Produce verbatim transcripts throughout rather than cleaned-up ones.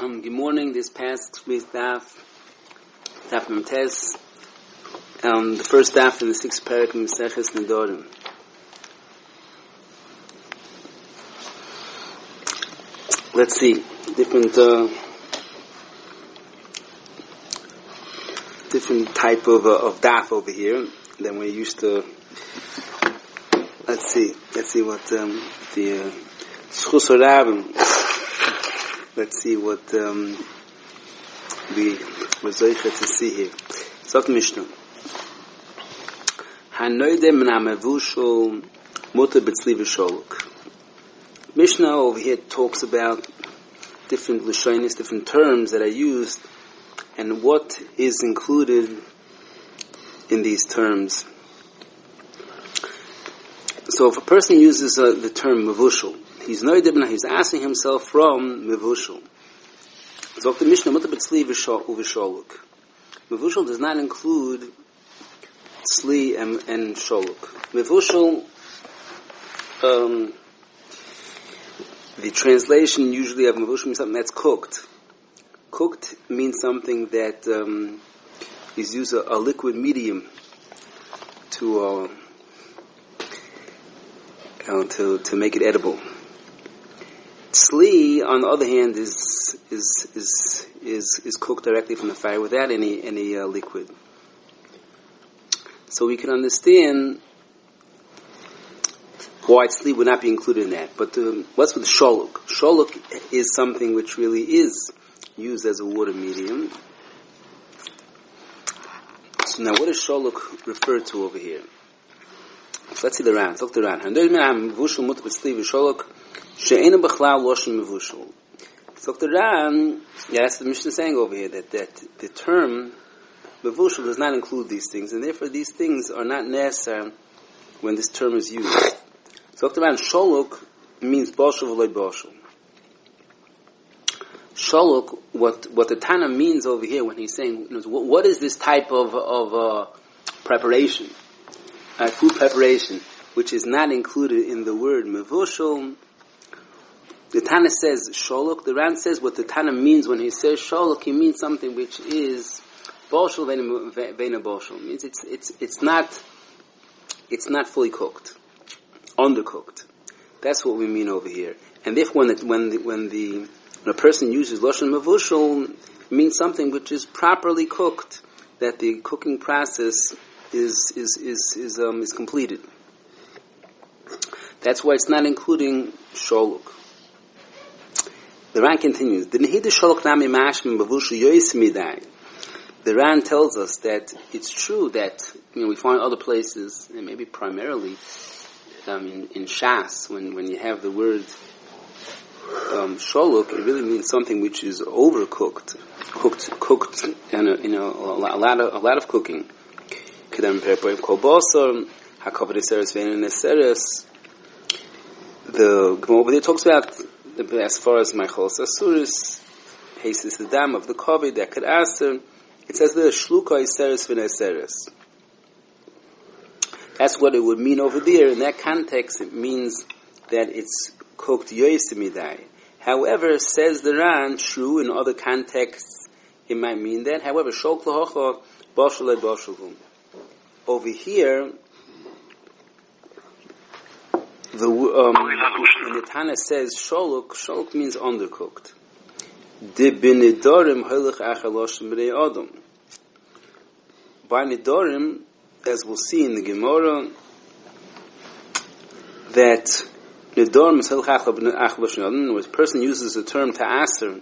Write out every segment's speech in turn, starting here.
Um, good morning. This past week's daf, daf Memtes, um, the first daf in the sixth parak in Maseches Nedorim. Let's see, different, uh, different type of uh, of daf over here than we're used to. Let's see, let's see what um, the Schus Rabim. Let's see what um, we were zeicher to see here. Sagt Mishnah. Hanoide min ha'mevushul muter b'tzli v'sholuk. Mishnah over here talks about different lashonis, different terms that are used, and what is included in these terms. So if a person uses uh, the term mevushul, he's noidibna, he's asking himself from mevushul. So the Mishnah muter b'tzli v'sholuk. Mevushul does not include tzli and, and sholuk. Mevushul, um, the translation usually of mevushul means something that's cooked. Cooked means something that um, is used a, a liquid medium to uh, uh, to to make it edible. Tzli, on the other hand, is is is is is cooked directly from the fire without any any uh, liquid. So we can understand why tzli would not be included in that. But um, what's with sholuk? Sholuk is something which really is used as a water medium. So now, what does sholuk refer to over here? So let's see the Ran. Let's look at the Ran. She'ena b'chlal loshen mevushul. So the Ran, yeah, that's the Mishnah saying over here, that, that the term mevushul does not include these things, and therefore these things are not necessary when this term is used. So the Ran, sholuk means boshul v'loy boshul. Sholuk, what what the Tana means over here when he's saying, you know, what, what is this type of of uh, preparation, uh, food preparation, which is not included in the word mevushul. The Tana says sholuk. The Ran says what the Tana means when he says sholuk. He means something which is boshul veina boshul. It means it's it's it's not it's not fully cooked, undercooked. That's what we mean over here. And therefore, when the, when the, when the when a person uses loshen mevushul, it means something which is properly cooked, that the cooking process is is is is um is completed. That's why it's not including sholuk. The Ran continues. The Ran tells us that it's true that, you know, we find other places, and maybe primarily um, in, in Shas, when, when you have the word um, sholuk, it really means something which is overcooked, cooked, cooked, and a, you know, a lot of a lot of cooking. The Gemara over there talks about, as far as Michael Sasuris, Hasis the dam of the Kovid, that could answer, it says the Shluka Iseris V'Neseris. That's what it would mean over there. In that context, it means that it's cooked Yoisimidai. However, says the Ran, true, in other contexts, it might mean that. However, Shok Lahocha, Boshul Boshulhum. Over here, The um, when the Tana says sholuk, sholuk means undercooked. De b'nedarim halach achaloshim b'nei adam. By nedarim, as we'll see in the Gemara, that nedarim is halach achaloshim adam. When a person uses the term to aser,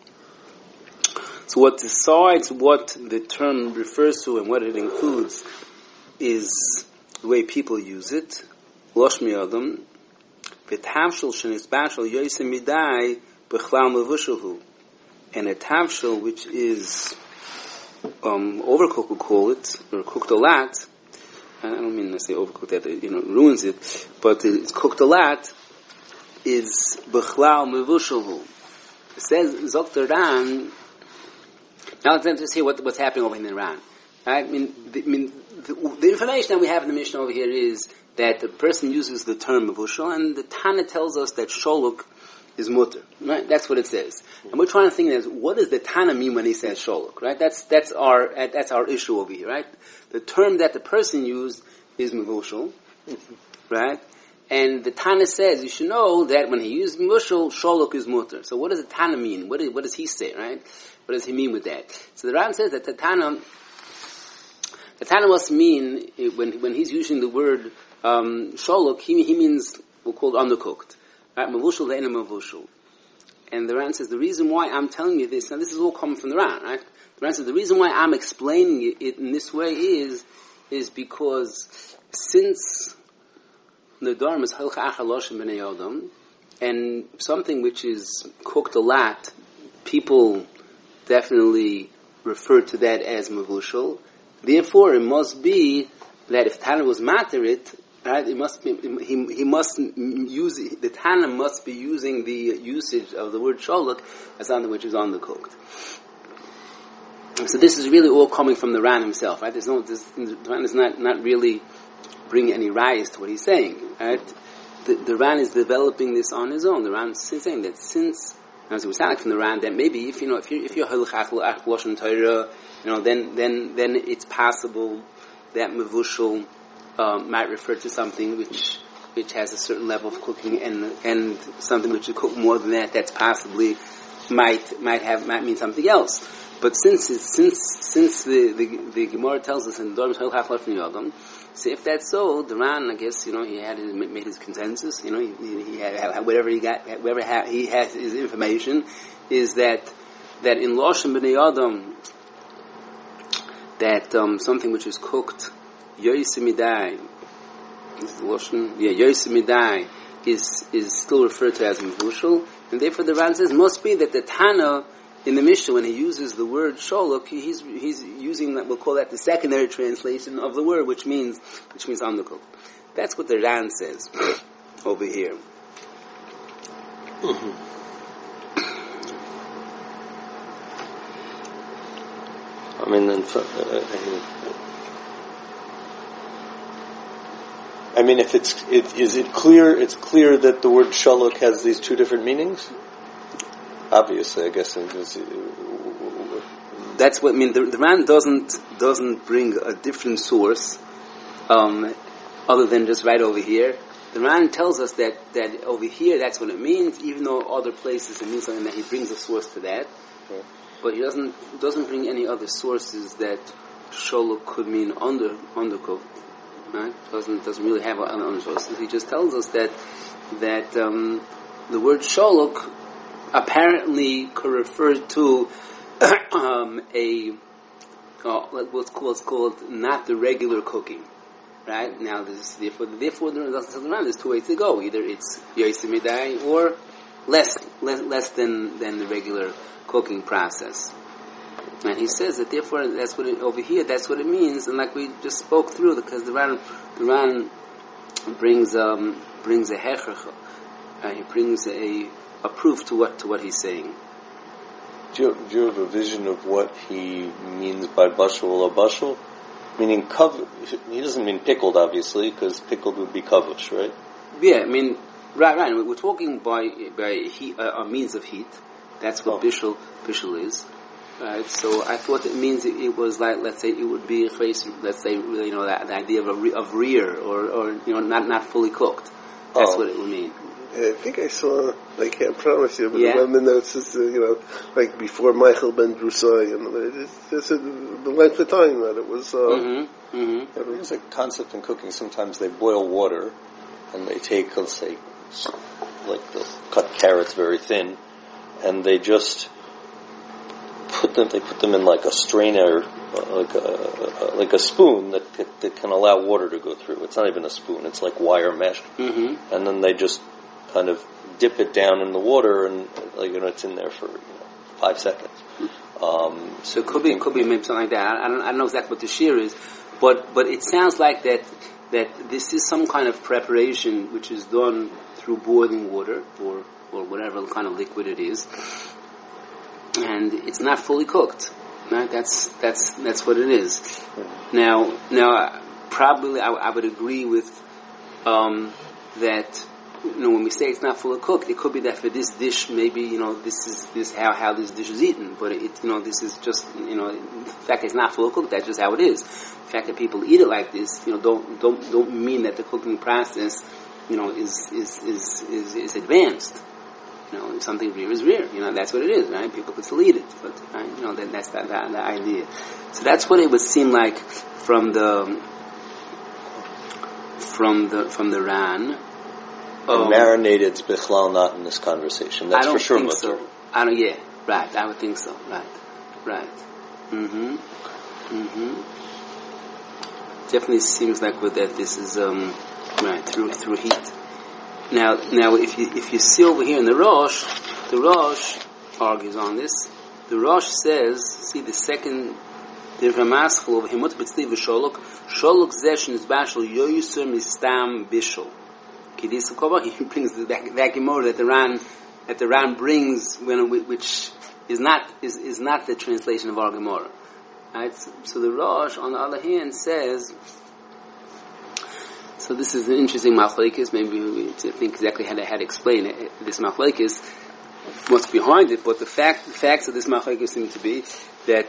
so what decides what the term refers to and what it includes is the way people use it. Loshmi Adam, v'tavshel shenisbashel yoyse midai b'chlal mevushalhu, and a tavshel which is um, overcooked, we call it, or cooked a lot. I don't mean to say overcooked that it, you know, ruins it, but it's cooked a lot. Is b'chlal mevushalhu. It says Zokter Ran. Now let's see what, what's happening over in the Ran. I mean, the, I mean the, the information that we have in the Mishnah over here is that the person uses the term mevushal, and the Tana tells us that sholuk is mutter. Right? That's what it says. And we're trying to think is what does the Tana mean when he says sholok? Right? That's that's our that's our issue over here. Right? The term that the person used is mevushal. Right? And the Tana says you should know that when he used mevushal, sholok is mutter. So what does the Tana mean? What, is, what does he say? Right? What does he mean with that? So the Ran says that the Tana, the Tana must mean when when he's using the word um, sholok, he he means we'll call it undercooked. Right? Mevushal ve'ena mevushal. And the Ran says the reason why I'm telling you this, now this is all coming from the Ran, right? The Ran says the reason why I'm explaining it in this way is is because since the Dharma is halcha achar loshem b'nei adam, and something which is cooked a lot, people definitely refer to that as mevushal. Therefore, it must be that if Tana was materit, right, it must be he he must use the Tana must be using the usage of the word sholok as something which is undercooked. So this is really all coming from the Ran himself, right? There's no this, the Ran is not not really bringing any rise to what he's saying, right? The, the Ran is developing this on his own. The Ran is saying that since, as it was sounding from the Ran, that maybe if you know if you if you're halachach lashon Torah, you know, then then then it's possible that mevushal um, might refer to something which which has a certain level of cooking, and and something which you cook more than that, that's possibly might might have might mean something else. But since it's, since since the the, the Gemara tells us in Dorm Shel Chaf Lefni Yodam, so if that's so, the Ran, I guess, you know, he had his, made his consensus. You know, he, he had whatever he got, whatever he has his information is that that in Loshem B'nei Yodam, that um, something which is cooked yoysimidai, this is Loshem, yeah, yoysimidai is is still referred to as mevushal, and therefore the Ran says must be that the Tana in the Mishnah, when he uses the word sholok, he's he's using that, we'll call that the secondary translation of the word, which means which means undercooked. That's what the Ran says over here. Mm-hmm. I mean, then, uh, I mean, if it's it, is it clear? It's clear that the word sholok has these two different meanings. Obviously, I guess it's, uh, that's what I mean. The, the Ran doesn't doesn't bring a different source, um, other than just right over here. The Ran tells us that, that over here that's what it means, even though other places it means something, that he brings a source to that. Okay. But he doesn't doesn't bring any other sources that sholok could mean under undercooked. Right? Doesn't doesn't really have other sources. He just tells us that that um, the word sholok apparently could refer to um, a uh, what's called, what's called not the regular cooking, right? Now, this therefore therefore there's two ways to go. Either it's yoysimidai or less less less than than the regular cooking process. And he says that therefore that's what it, over here that's what it means. And like we just spoke through, because the Ran the Ran brings um, brings a hechach, uh, he brings a a proof to what to what he's saying. Do you, do you have a vision of what he means by bashul or bashul? Meaning, kav- he doesn't mean pickled, obviously, because pickled would be kavush, right? Yeah, I mean, right, right. We're talking by by heat, uh, a means of heat. That's what oh. bishul bishul is, right? So I thought it means it, it was like, let's say, it would be a face, let's say, you know, that the idea of a re, of rear or or you know, not not fully cooked. That's oh. what it would mean. I think I saw, I can't promise you, but yeah. the woman that says, uh, you know, like before Michael ben Drusai, and it's, it's, it's the length of time that it was. Uh, mm-hmm. Mm-hmm. Yeah, there's a concept in cooking. Sometimes they boil water, and they take, let's say, like they'll cut carrots very thin, and they just put them. They put them in like a strainer, like a like a spoon that that can allow water to go through. It's not even a spoon; it's like wire mesh, mm-hmm. and then they just kind of dip it down in the water, and like you know, it's in there for you know, five seconds. Um, so it could be, it could be maybe something like that. I don't, I don't know exactly what the shear is, but but it sounds like that that this is some kind of preparation which is done through boiling water or or whatever kind of liquid it is, and it's not fully cooked. Right? That's that's that's what it is. Mm-hmm. Now now probably I, I would agree with um, that. you know, when we say it's not fully cooked, it could be that for this dish, maybe, you know, this is this how how this dish is eaten. But it, you know, this is just, you know, the fact that it's not fully cooked, that's just how it is. The fact that people eat it like this, you know, don't don't don't mean that the cooking process, you know, is is is is, is advanced. You know, if something rear is rear. You know, that's what it is, right? People could still eat it, but right? You know, that, that's that, that the idea. So that's what it would seem like from the from the from the Ran. Um, marinated's bichlal not in this conversation. That's I don't for sure. Think so. I don't. Yeah, right. I would think so. Right, right. Mm-hmm. Mm-hmm. Definitely seems like with that this is um right through through heat. Now, now, if you if you see over here in the Rosh, the Rosh argues on this. The Rosh says, see the second, the Ramaschal over here, Mut B'tzli v'Sholok, Sholok Zeshin is Bashal Yoyuser Mistam Bishol. Kidis Kova, he brings the, that, that Gemara that the Ran that the Ran brings, when which is not is, is not the translation of our Gemara. Right? So, so the Rosh, on the other hand, says. So this is an interesting machlokes. Maybe we need to think exactly how to, how to explain it. This machlokes, what's behind it, but the fact, the facts of this machlokes seem to be that,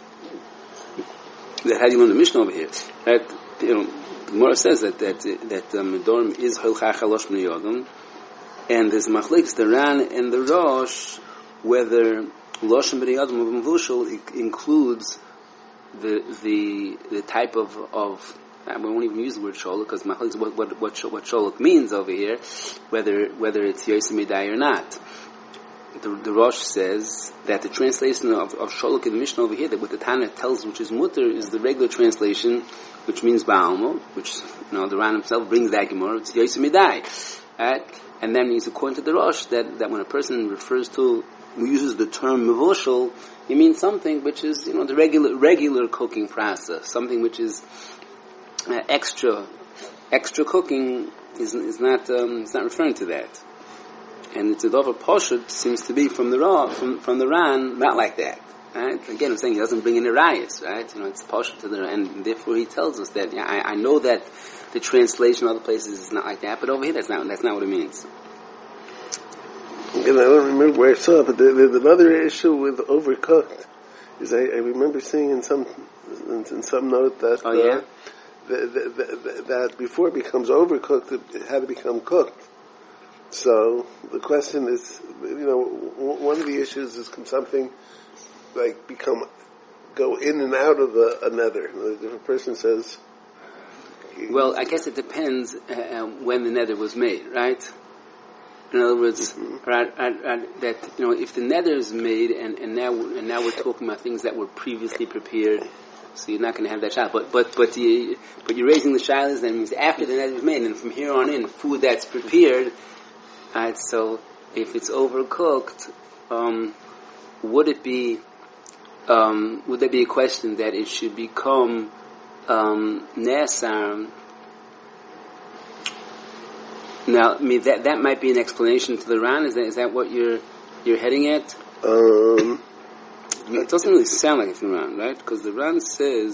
that how do you learn the Mishnah over here? Right? You know, the Gemara says that, that, that, um, Medorim is Holchach Halosh B'nei Yodam, and there's machlokes, the Ran and the Rosh, whether Losh B'nei Yodam of Mavushal includes the, the, the type of, of, we won't even use the word sholok because what what what what sholok means over here, whether whether it's yosim midai or not. The, the Rosh says that the translation of, of sholok in the Mishnah over here, that what the Tana tells, which is mutter, is the regular translation, which means ba'almo, which you know the Ran himself brings that gemara. It's yosim midai, right? And that means, according to the Rosh, that that when a person refers to uses the term mevoshel, he means something which is you know the regular regular cooking process, something which is Uh, extra, extra cooking is is not um, it's not referring to that, and the Tzedova Poshut seems to be from the Ra, from from the Ran, not like that. Right? Again, I'm saying he doesn't bring in the rayas, right? You know, it's Poshut to the, and therefore he tells us that yeah, I, I know that the translation of other places is not like that, but over here that's not that's not what it means. Again, I don't remember where I saw it, but there, there's another issue with overcooked. Is I, I remember seeing in some in, in some note that. Oh yeah. Uh, That, that, that before it becomes overcooked, it had to become cooked. So the question is, you know, one of the issues is can something like become go in and out of a, another? If a person says, well, I guess it depends uh, when the nether was made, right? In other words, mm-hmm. right, right, right, that you know, if the nether is made, and, and now and now we're talking about things that were previously prepared. So you're not going to have that shayla. But but but you but you're raising the shaylas. That means after the nether is made, and from here on in, food that's prepared. Right. So if it's overcooked, um, would it be? Um, would there be a question that it should become um, nesar? Now, I mean that that might be an explanation to the Ran. Is that is that what you're you're heading at? Um. It doesn't really sound like it's the Ran, right? Because the Ran says,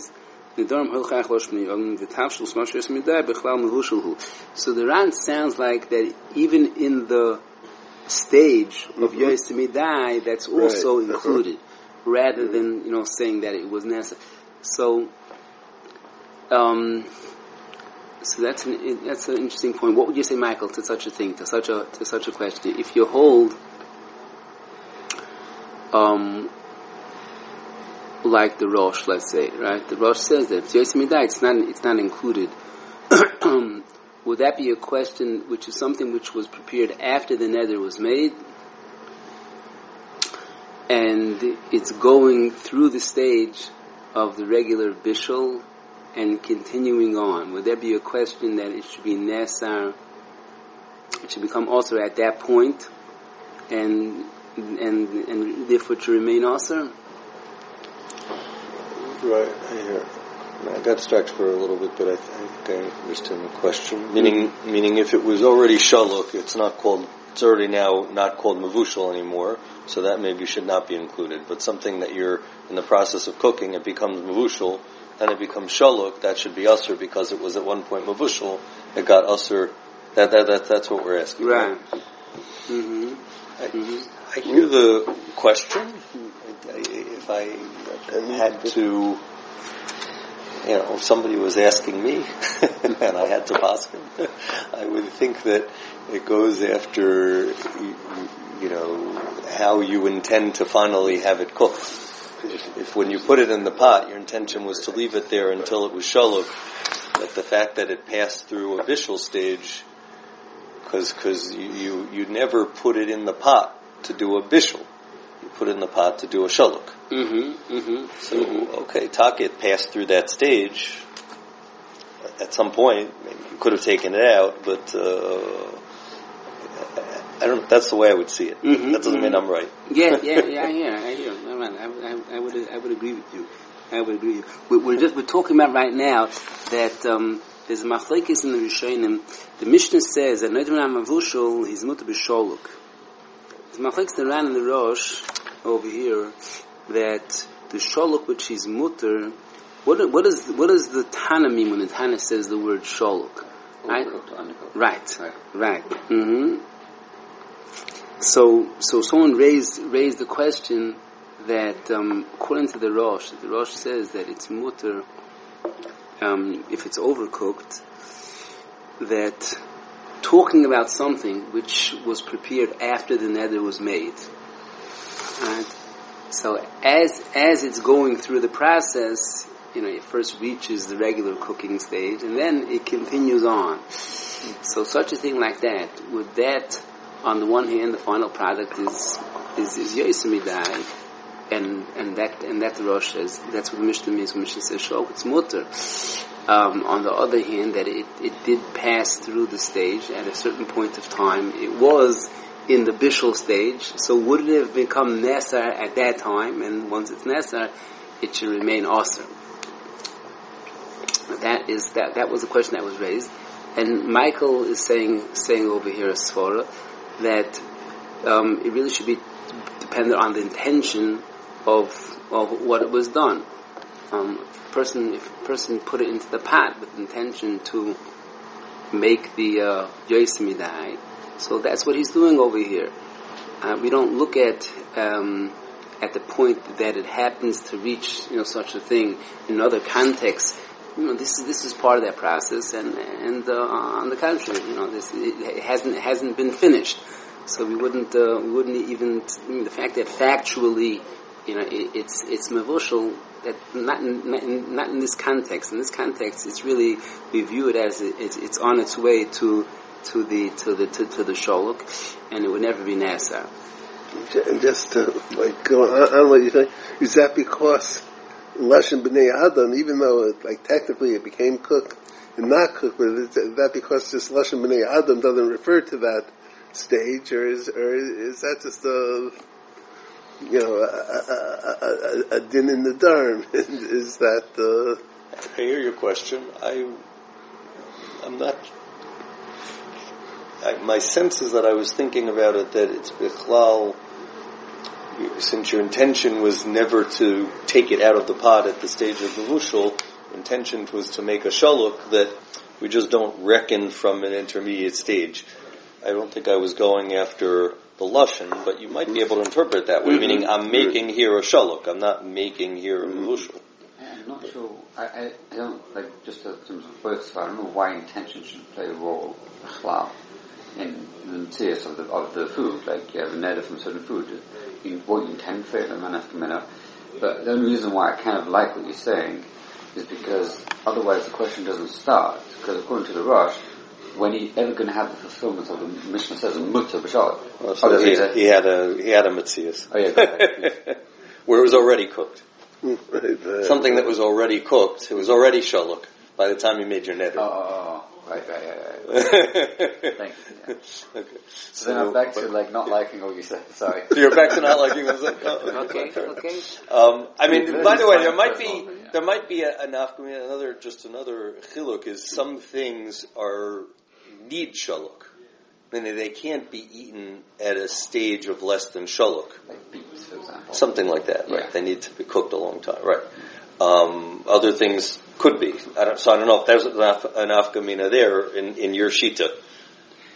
so the Ran sounds like that even in the stage of mm-hmm. Yois Midai, that's also right. included, uh-huh. rather than, you know, saying that it was necessary. So, um, so that's an, that's an interesting point. What would you say, Michael, to such a thing, to such a, to such a question? If you hold, um, like the Rosh, let's say, right? The Rosh says that it's not it's not included. Would that be a question which is something which was prepared after the nether was made, and it's going through the stage of the regular bishul and continuing on? Would there be a question that it should be nesar? It should become also at that point, and and and therefore to remain also? Right, I hear. I got distracted for a little bit, but I think I understand the question. Meaning, mm-hmm. meaning, if it was already shaluk, it's not called. It's already now not called mavushal anymore, so that maybe should not be included. But something that you're in the process of cooking, it becomes mavushal, and it becomes shaluk. That should be usher because it was at one point mavushal. It got usher That, that, that, that's what we're asking. Right. Mm-hmm. I, Mm-hmm. I hear the question. If I had to, you know, if somebody was asking me and I had to ask him, I would think that it goes after, you know, how you intend to finally have it cooked. If, if when you put it in the pot, your intention was to leave it there until it was shaluk, that the fact that it passed through a bishul stage, because because you, you you never put it in the pot to do a bishul, you put it in the pot to do a shaluk. Mm-hmm. Mm-hmm. So mm-hmm. okay, taket passed through that stage. At some point, maybe you could have taken it out, but uh, I don't. That's the way I would see it. Mm-hmm. That doesn't mean I'm right. Yeah, yeah, yeah. I hear, I hear. I, I, I would, I would agree with you. I would agree with you. We're just we're talking about right now that um, there's a machlekes in the Rishonim. The Mishnah says that Noidin Mavushul he's mutar b'sholuk. There's machlekes that ran in the Rosh over here that the sholuk which is mutar. What what is what does the Tana mean when the Tana says the word sholuk? Right, right, right. right. Mm-hmm. So, so someone raised raised the question that um, according to the Rosh, the Rosh says that it's mutar um, if it's overcooked. That talking about something which was prepared after the neder was made, right? So as as it's going through the process, you know, it first reaches the regular cooking stage, and then it continues on. So such a thing like that, would that, on the one hand, the final product is is is Yosem Midai, and and that and that the Rosh says that's what the Mishnah means when Mishnah says Shok, it's mutar. Um, on the other hand, that it it did pass through the stage at a certain point of time. It was in the bishul stage, so would it have become Nesar at that time? And once it's Nesar, it should remain Asr. That is that. That was a question that was raised, and Michael is saying saying over here as Sforah that um, it really should be dependent on the intention of of what it was done. Um, person, if a person put it into the pot with intention to make the uh, Yosem Midai, so that's what he's doing over here. Uh, we don't look at um, at the point that it happens to reach, you know, such a thing in other contexts. You know, this is this is part of that process, and and uh, on the contrary, you know, this it hasn't it hasn't been finished, so we wouldn't uh, we wouldn't even I mean, the fact that factually, you know, it, it's it's mevushal, that not in, not in not in this context. In this context, it's really we view it as it, it's it's on its way to to the to the to, to the sholuk, and it would never be nasar. And just to like go on, on what you think, is that because Lashon B'nei Adam, even though it, like technically it became cooked and not cooked, but is that because just Lashon B'nei Adam doesn't refer to that stage, or is or is that just a you know a, a, a, a din in the darm? Is that the? I hear your question. I I'm not. I, my sense is that I was thinking about it that it's bichlal. Since your intention was never to take it out of the pot at the stage of the mushal, intention was to make a shaluk that we just don't reckon from an intermediate stage. I don't think I was going after the lashon, but you might be able to interpret it that way, mm-hmm. meaning I'm making here a shaluk, I'm not making here a mushal. I'm not sure, I, I, I don't, like, just in terms of words, I don't know why intention should play a role, in the taste of the, of the food, like you have a neder from certain food. You, what you intend for it, and man has to come in. But the only reason why I kind of like what you're saying is because otherwise the question doesn't start. Because according to the Rosh, when are you ever going to have the fulfillment of the Mishnah says mutar b'shalot? Oh, so oh, he, he had a he had a mitzias. Oh yeah, where it was already cooked. Something that was already cooked. It was already shaluk by the time you made your neder. Oh, oh, oh. Right, right, right, right. Thank you. Yeah. Okay. So, so then I'm back to like not liking what you said. Sorry. You're back to not liking what you said. Oh, okay, okay. Um, I mean, by the way, there might be there might be a, enough. I mean, another just another chiluk is some things are need shaluk. I mean, they can't be eaten at a stage of less than shaluk. Like beets, for example. Something like that, right? Yeah. They need to be cooked a long time, right? Um, other things could be. I don't, so I don't know if there's an afkamina there in, in your shita.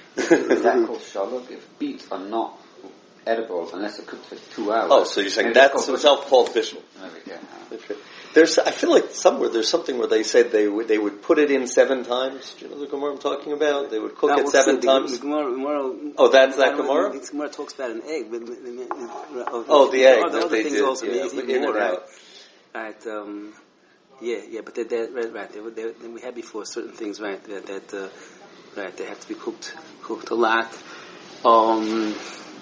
Is that called shaluk? If beets are not edible unless they're cooked for two hours. Oh, so you're saying that's itself called bishul. There's, I feel like somewhere there's something where they said they would they would put it in seven times. Do you know the Gemara I'm talking about? They would cook it seven times. The Gemara, Gemara, oh, that's that Gemara. The Gemara talks about an egg. But, uh, oh, the egg. The other they things did, also yeah, even in more, and right? out. Right. Um, yeah, yeah. But they, they, right, right. They, they, they, we had before certain things, right? That, that uh, right. They have to be cooked, cooked a lot. Um,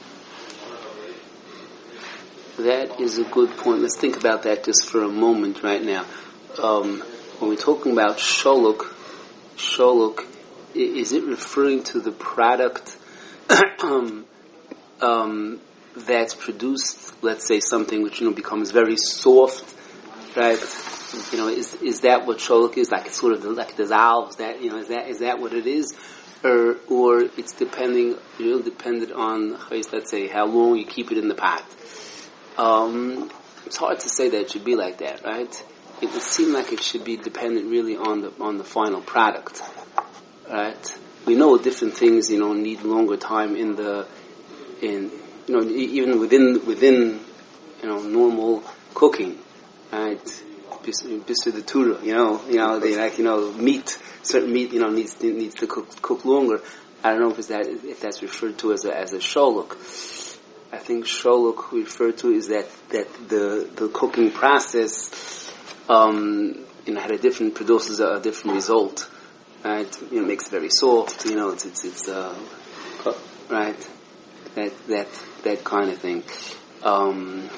that is a good point. Let's think about that just for a moment right now. Um, when we're talking about sholuk, sholuk, is it referring to the product um, um, that's produced, let's say something which, you know, becomes very soft, right? You know, is is that what sholuk is? Like it sort of like dissolves, that, you know, is that is that what it is? Or or it's depending, you know, dependent on, let's say, how long you keep it in the pot. Um, it's hard to say that it should be like that, right? It would seem like it should be dependent really on the on the final product, right? We know different things, you know, need longer time in the in you know even within within you know normal cooking, right? Bisur the Torah, you know, you know, they like you know meat, certain meat, you know, needs needs to cook cook longer. I don't know if it's that if that's referred to as a as a sholuk. I think sholuk referred to is that, that the the cooking process, um, you know, had a different produces a, a different result, right? You know, makes it very soft. You know, it's it's it's uh, right, that that that kind of thing. Um,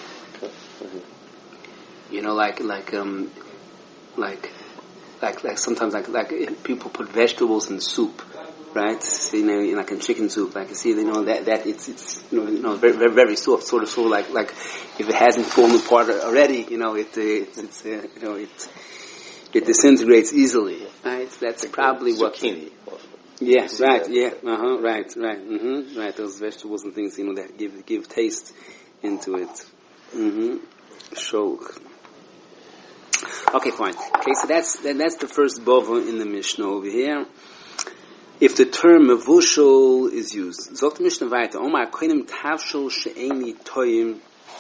you know, like like um, like like like sometimes like like people put vegetables in soup. Right, so, you know, like in chicken soup, like you see, you know that that it's it's you know, you know very, very very soft, sort of sort of like like if it hasn't fallen apart already, you know, it uh, it's, it's uh, you know it it disintegrates easily. Right, that's like probably what. Zucchini. Yeah, right. Yeah, uh huh. Right, right. Mm-hmm. Right. Those vegetables and things, you know, that give give taste into it. Mm-hmm. Shok. Okay, fine. Okay, so that's then that's the first bova in the Mishnah over here. If the term mevushal is used, Zogt Mishnah weiter, Omar koinem tavshul she'eni toyim.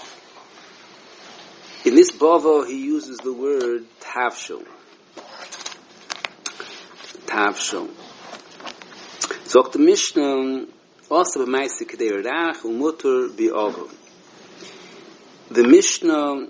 In this bava, he uses the word tavshul. Tavshul. Zogt Mishnah also b'maisik kedei rach u'muter bi'avo. The Mishnah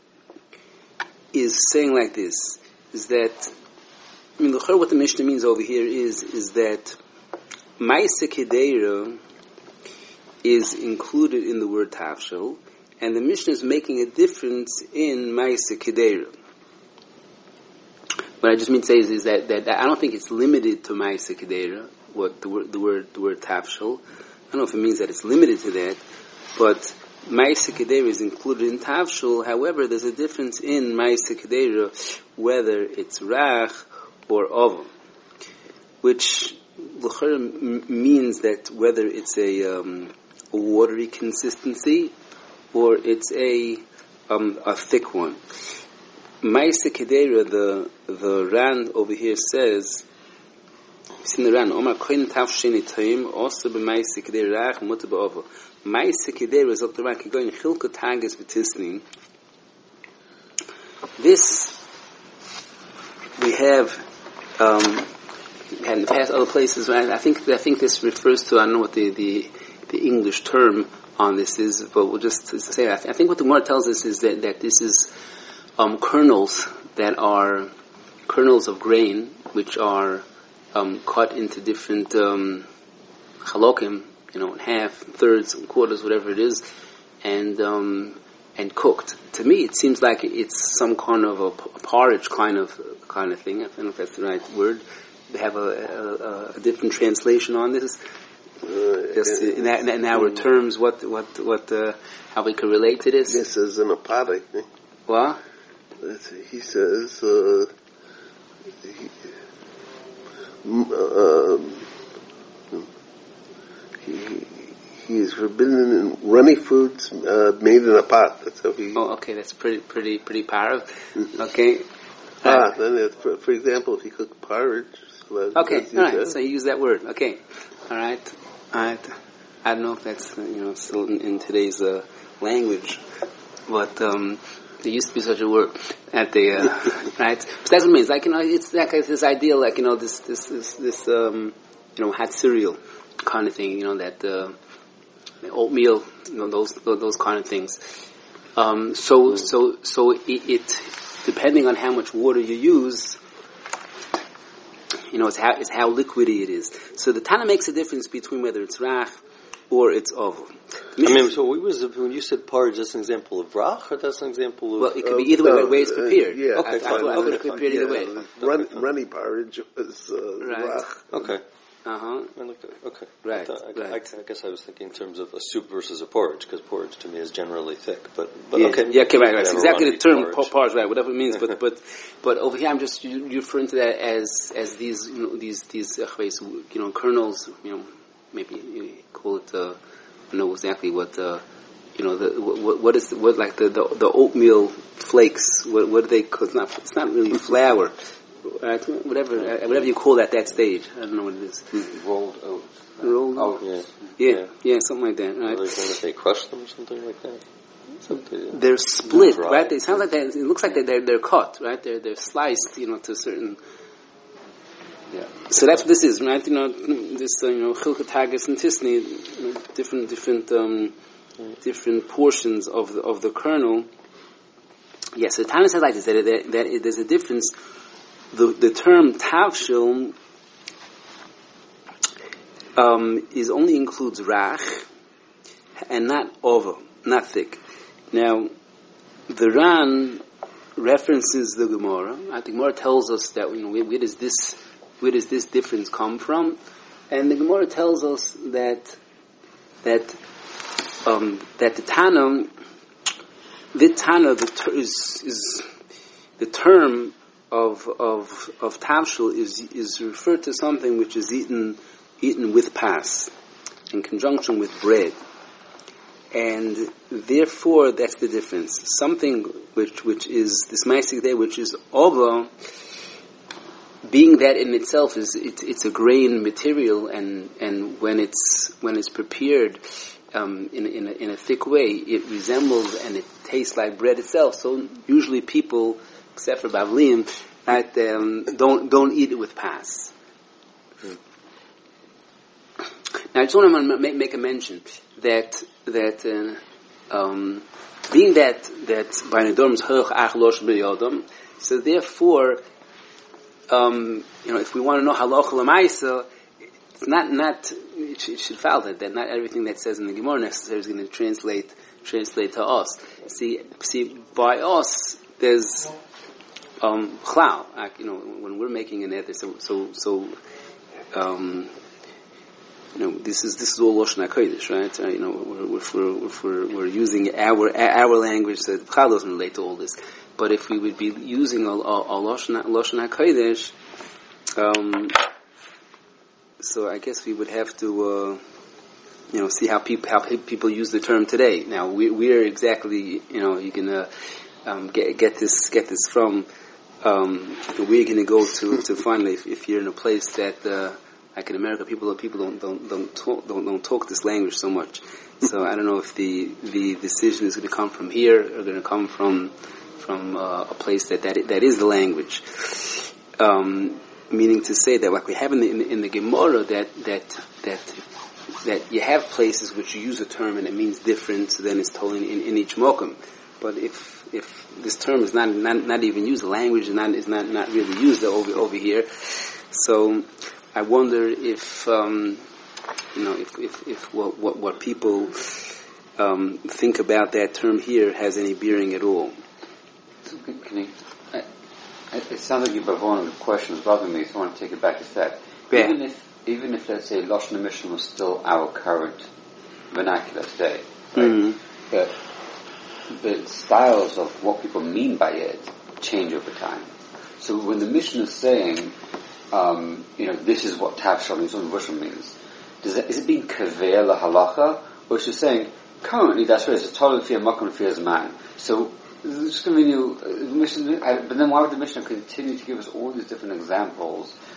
is saying like this: is that I mean, what the Mishnah means over here is is that Ma'aseh Kedeira is included in the word Tavshel, and the Mishnah is making a difference in Ma'aseh Kedeira. What I just mean to say is, is that, that, that I don't think it's limited to Ma'aseh Kedeira, what the word the word the word Tavshel. I don't know if it means that it's limited to that, but Ma'aseh Kedeira is included in Tavshel. However, there's a difference in Ma'aseh Kedeira whether it's Rach or Oval, which l'chara m- means that whether it's a, um, a watery consistency or it's a um, a thick one. Ma'aseh Kedeira, the the Ran over here says, it's in the Ran, Omar koin tavsheni toim also b'Ma'aseh Kedeira rach muter b'Oval. Ma'aseh Kedeira is up the Ran going chilka tagas v'tisnin. This we have. Um, had in the past other places, right? I think I think this refers to, I don't know what the, the, the English term on this is, but we'll just say that. I think what the Gemara tells us is that, that this is um, kernels that are kernels of grain, which are um, cut into different um, chalokim, you know, in half, thirds, and quarters, whatever it is, and um, and cooked. To me, it seems like it's some kind of a, a porridge kind of kind of thing. I don't know if that's the right word. They have a, a, a different translation on this. Uh, Just in, that, in our terms, what what what uh, how we can relate to this? This is an apodic. What? He says. Uh, he, um, he, he is forbidden in runny foods uh, made in a pot. That's how he. Oh, okay, that's pretty, pretty, pretty parav. Okay. Ah, then it, for, for example, if you cook porridge, But Okay, that's all right. it. So you use that word. Okay, all right, all right. I don't know if that's uh, you know still in, in today's uh, language, but um, there used to be such a word at the uh, right. So that's what it means. Like you know, it's like this idea, like you know, this this this this um, you know, hot cereal kind of thing. You know that uh, oatmeal, you know those those kind of things. Um, so so so it, it depending on how much water you use. You know, it's how it's how liquidy it is. So the Tana makes a difference between whether it's rach or it's oval. I mean, so what was it, when you said porridge? That's an example of rach, or that's an example of? Well, it could be Uh, either way. no, the way it's prepared. uh, yeah. Okay, I, I, fine. I, I would have Okay, prepared either way. Yeah, run, runny porridge is uh, Right. rach. Okay. Uh huh. I looked at it. Okay. Right, I, thought- I, right. I, I guess I was thinking in terms of a soup versus a porridge, because porridge to me is generally thick. But, but Yeah, okay. yeah, okay, right, right. It's Whatever, exactly runny the term porridge. porridge, right? Whatever it means, but but but over here, I'm just u- referring to that as as these you know these these uh, you know kernels, you know maybe you call it. Uh, I don't know exactly what uh, you know the what, what is what like the, the the oatmeal flakes. What what do they? Call, it's not it's not really flour. Right? Whatever uh, whatever you call that that stage. I don't know what it is. Rolled oats. Rolled oats. Yeah. Yeah, Yeah. yeah, something like that. Right? Are they saying that they crush them or something like that? Something. They're split, Dry. right? They sound like they, it looks like they're, they're they're cut, right? They're they're sliced, you know, to a certain. Yeah. So that's what this is, right? You know, this uh, you know Chilkat Haggis and Tisni, you know, different different um, different portions of the of the kernel. Yes, so the Tana says like this that, that, that it, there's a difference. The the term tavshil um, is only includes rach and not over, not thick. Now, the Ran references the Gemara. I think Gemara tells us that you know where, where does this where does this difference come from, and the Gemara tells us that that um, that the Tana, the Tana, the ter- is, is the term of of of tavshil is is referred to something which is eaten eaten with pas in conjunction with bread. And therefore, that's the difference. Something which which is this ma'aseh day, which is ova, being that in itself is it, it's a grain material, and, and when it's when it's prepared um, in in a, in a thick way, it resembles and it tastes like bread itself. So usually people, except for Bavliim, that um, don't don't eat it with pas. Now, I just want to make, make a mention that that uh, um, being that that by Nedorm's Hoch Ach Losh B'Yodom, so therefore, um, you know, if we want to know Halacha L'Maisa, it's not not it should, it should follow that that not everything that says in the Gemara necessarily is going to translate translate to us. See, see, by us there's um, chlal. Like, you know, when we're making an ether, so so so. Um, You know, this is this is all Lashon HaKodesh, right? Uh, you know, we're, if we're if we're, we're using our our language, so the Chal doesn't relate to all this. But if we would be using a, a, a Lashon Lashon HaKodesh, um, so I guess we would have to, uh, you know, see how people how people use the term today. Now we we're exactly, you know, you can uh, um, get get this get this from. Um, we're going to go to to find if, if you're in a place that. Uh, Like in America, people people don't don't don't talk don't, don't talk this language so much. So I don't know if the the decision is going to come from here or going to come from from uh, a place that that that is the language. Um, meaning to say that, like we have in the in the, in the Gemara, that that that that you have places which you use a term and it means different. So then it's told in, in, in each mokum. But if if this term is not not, not even used, the language is not is not, not really used over over here. So I wonder if, um, you know, if, if, if what, what, what people um, think about that term here has any bearing at all. Can, can you, I, it sounds like you have one of the questions bothering me, so I want to take it back a step. Yeah. Even if, even if let's say Lashon HaMishnah was still our current vernacular today, right? Mm-hmm. But the styles of what people mean by it change over time. So when the Mishnah is saying, Um, you know, this is what tavshil means, what Russian means. Does it, is it being kaver la halacha, or is it saying currently that's where it's a total fear makom fear man? So it's just giving you uh, the Mishnah, I, but then why would the Mishnah continue to give us all these different examples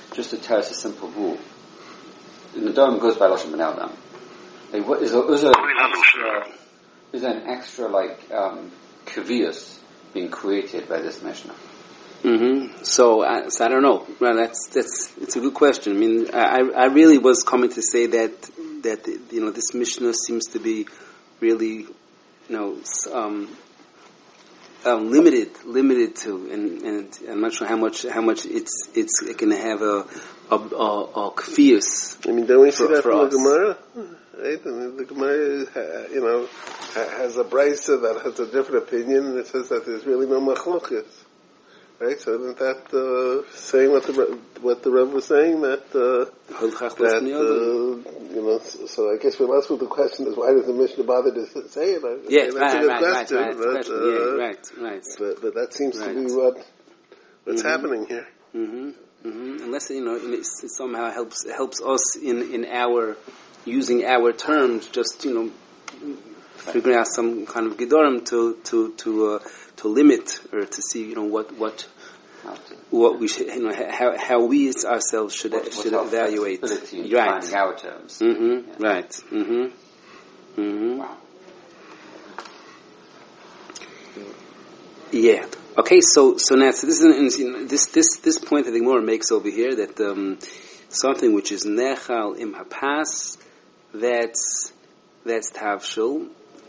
just to tell us a simple rule. The Dharma goes by Lashon Ben Adam. Like, what is there, is there an extra, is there an extra like um, kaviyus being created by this Mishnah? Mm-hmm. So, uh, so I don't know. Well, that's that's it's a good question. I mean, I I really was coming to say that that you know this Mishnah seems to be really, you know, um, um, limited limited to, and, and I'm not sure how much how much it's it's going to have a a a, a kfiyus. I mean, don't we see for, that for from us. the Gemara? Right? And the Gemara, you know, has a brisa that has a different opinion, and it says that there's really no machlokas. Right? So isn't that uh, saying what the Re- what the Rebbe was saying? That uh, that uh, you know. So, so I guess for us, the question is, why does the Mishnah bother to say it? I, Yeah, that's right, a good right, question. right, right, But, question. uh, yeah, right, right. But, but that seems Right. to be what what's Mm-hmm. happening here. Mm-hmm. Mm-hmm. Unless you know, it, it somehow helps helps us in, in our using our terms, just you know, figuring out some kind of gedorim to to to uh, to limit or to see you know what what what we should you know how how we ourselves should What, should what's our evaluate. flexibility in Right. defining our terms. Mm-hmm. Yeah. Right. Mm-hmm. Mm-hmm. Wow. Yeah. Okay. So so now so this is you know, this this this point that the Gemara makes over here that um, something which is nechal im hapas, that's that's tavshil,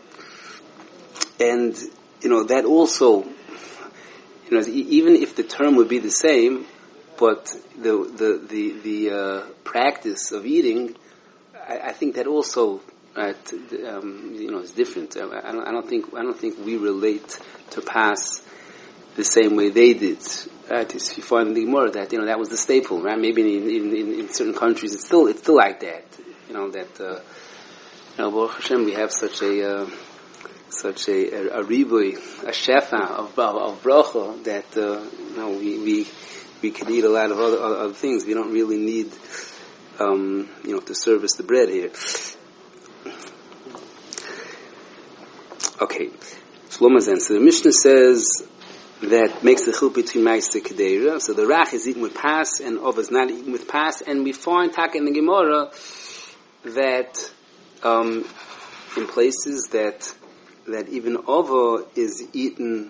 and you know that also you know even if the term would be the same, but the the the the uh, practice of eating, I, I think that also. Right, um, you know, it's different. I, I, don't, I don't think I don't think we relate to pass the same way they did. Right? You find in the Gemara that you know that was the staple. Right? Maybe in, in, in, in certain countries it's still it's still like that. You know that uh, you know Baruch Hashem we have such a uh, such a a, a ribui, a shefa of of, of bracha that uh, you know we we we can eat a lot of other other things. We don't really need um, you know to service the bread here. Okay, Shlomazen. So the Mishnah says that makes the chiluk between Ma'aseh Kedera. So the Rach is eaten with pas, and Ov is not eaten with pas. And we find Taka in the Gemara that um, in places that that even Ova is eaten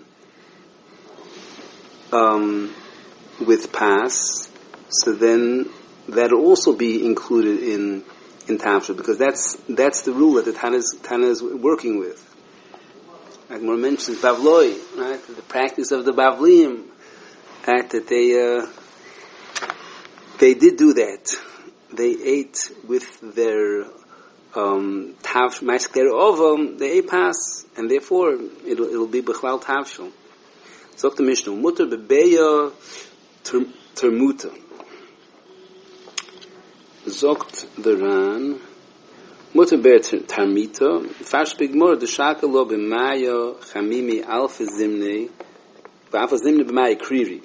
um, with pas. So then that'll also be included in in Tavshil because that's that's the rule that the Tana is, Tana is working with. Like more mentions Bavloi, right? The practice of the Bavliim, right? That they uh, they did do that. They ate with their um, tav ma'aser ovam. They ate pas, and therefore it'll it'll be bechlal tavshil. Zok the Mishnah muter bebeya termuta. Zokt the Ran. Mutter ber tarmita, fash bigmor de shakalo b'maya chamimi alfa zimne, alfa zimne b'maya kriri.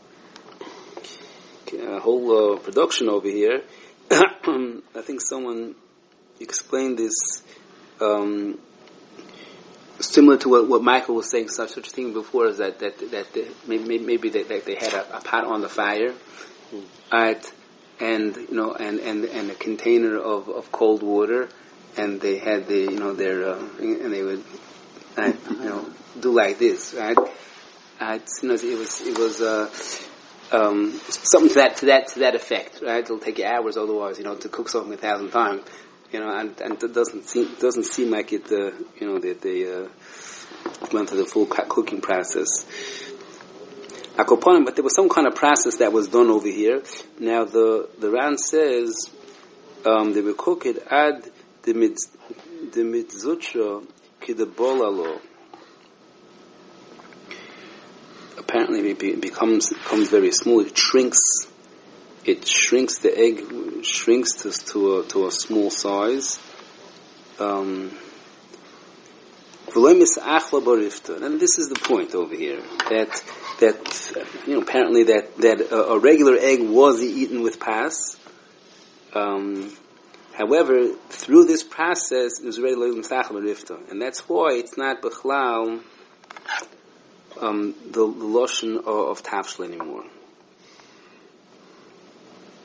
A whole uh, production over here. I think someone explained this um, similar to what, what Michael was saying. Such such a thing before is that that that they, maybe maybe they, that they had a, a pot on the fire, mm. right? And you know, and, and, and a container of, of cold water, and they had the you know their uh, and they would uh, you know do like this, right? Uh, you know, it was it was uh, um, something to that to that to that effect, right? It'll take you hours otherwise, you know, to cook something a thousand times, you know, and, and it doesn't seem doesn't seem like it, uh, you know, that they uh, went through the full cooking process. But there was some kind of process that was done over here. Now the the Ran says um, they will cook it ad the mitzutra kidabolalo. Apparently, it becomes becomes very small. It shrinks. It shrinks. The egg shrinks to to a, to a small size. Um, and this is the point over here that that you know apparently that that a, a regular egg was eaten with pas. Um, however, through this process, it was regular and that's why it's not b'chlal um, the, the lotion of, of tafshil anymore.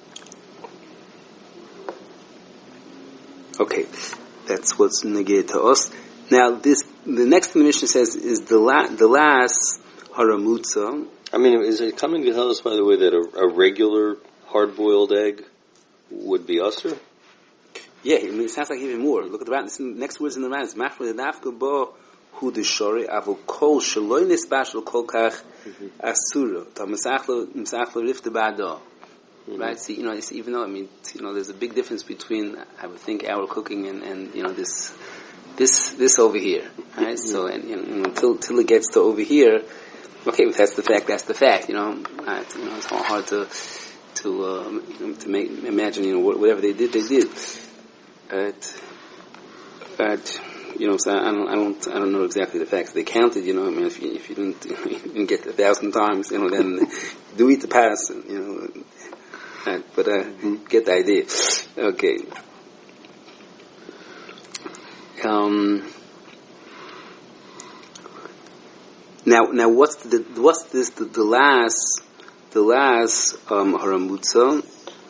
Okay, that's what's negated to us. Now, this the next thing the Mishnah says is the la, the last haramutza. I mean, is it coming to tell us, by the way, that a, a regular hard-boiled egg would be usher? Yeah, I mean, it sounds like even more. Look at the Ran. The next words in the Ran is mafre dafka bo hu deshori avo kol sheloi nisbashel kol kach asura ta misachlo misachlo rifte ba'da. Right? See, you know, it's, even though I mean, you know, there's a big difference between I would think our cooking and, and you know this this this over here. Right? Mm-hmm. So and, and until until it gets to over here. Okay, if that's the fact, that's the fact. You know, uh, you know, it's hard to to um, to make imagine. You know, whatever they did, they did. But, but you know, so I don't, I don't, I don't know exactly the facts. They counted. You know, I mean, if you if you didn't, you, know, you didn't get a thousand times, you know, then do eat the pass. And, you know, uh, but uh, mm-hmm. Get the idea. Okay. Um. Now, now, what's the what's this the, the last the last um, haramutza?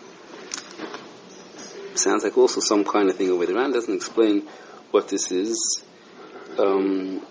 Sounds like also some kind of thing over there. Ran doesn't explain what this is. Um,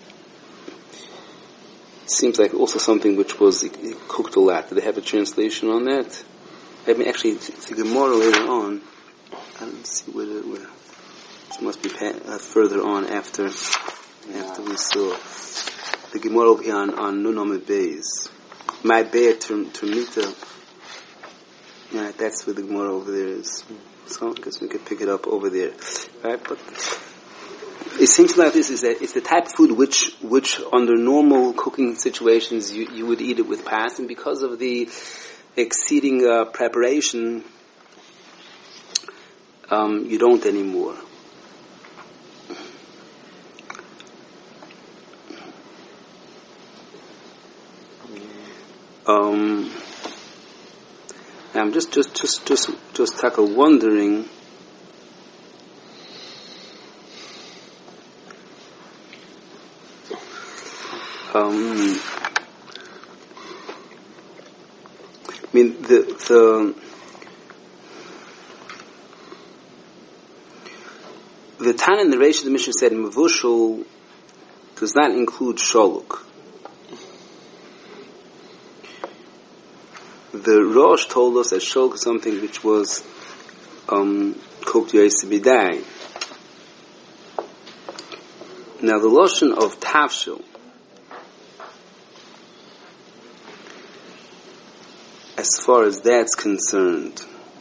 seems like also something which was cooked a lot. Do they have a translation on that? I mean, actually, it's a Gemara later on. I don't see where it, where it must be uh, further on after after we saw. The Gemara over here on, on Nunam Beis. My Be'er Termita. Yeah, that's where the Gemara over there is. So I guess we could pick it up over there. Right? But it seems like this is that it's the type of food which, which under normal cooking situations you, you would eat it with pas, and because of the exceeding uh, preparation, um, you don't anymore. Um, I'm just, just, just, just, just taka wondering. Um, I mean, the the the Tan in the Reish of the Mishnah said Mevushal does not include Sholuk. The Rosh told us that Sholuk is something which was um, cooked Yosebidai. Now the lotion of Tafshil, as far as that's concerned,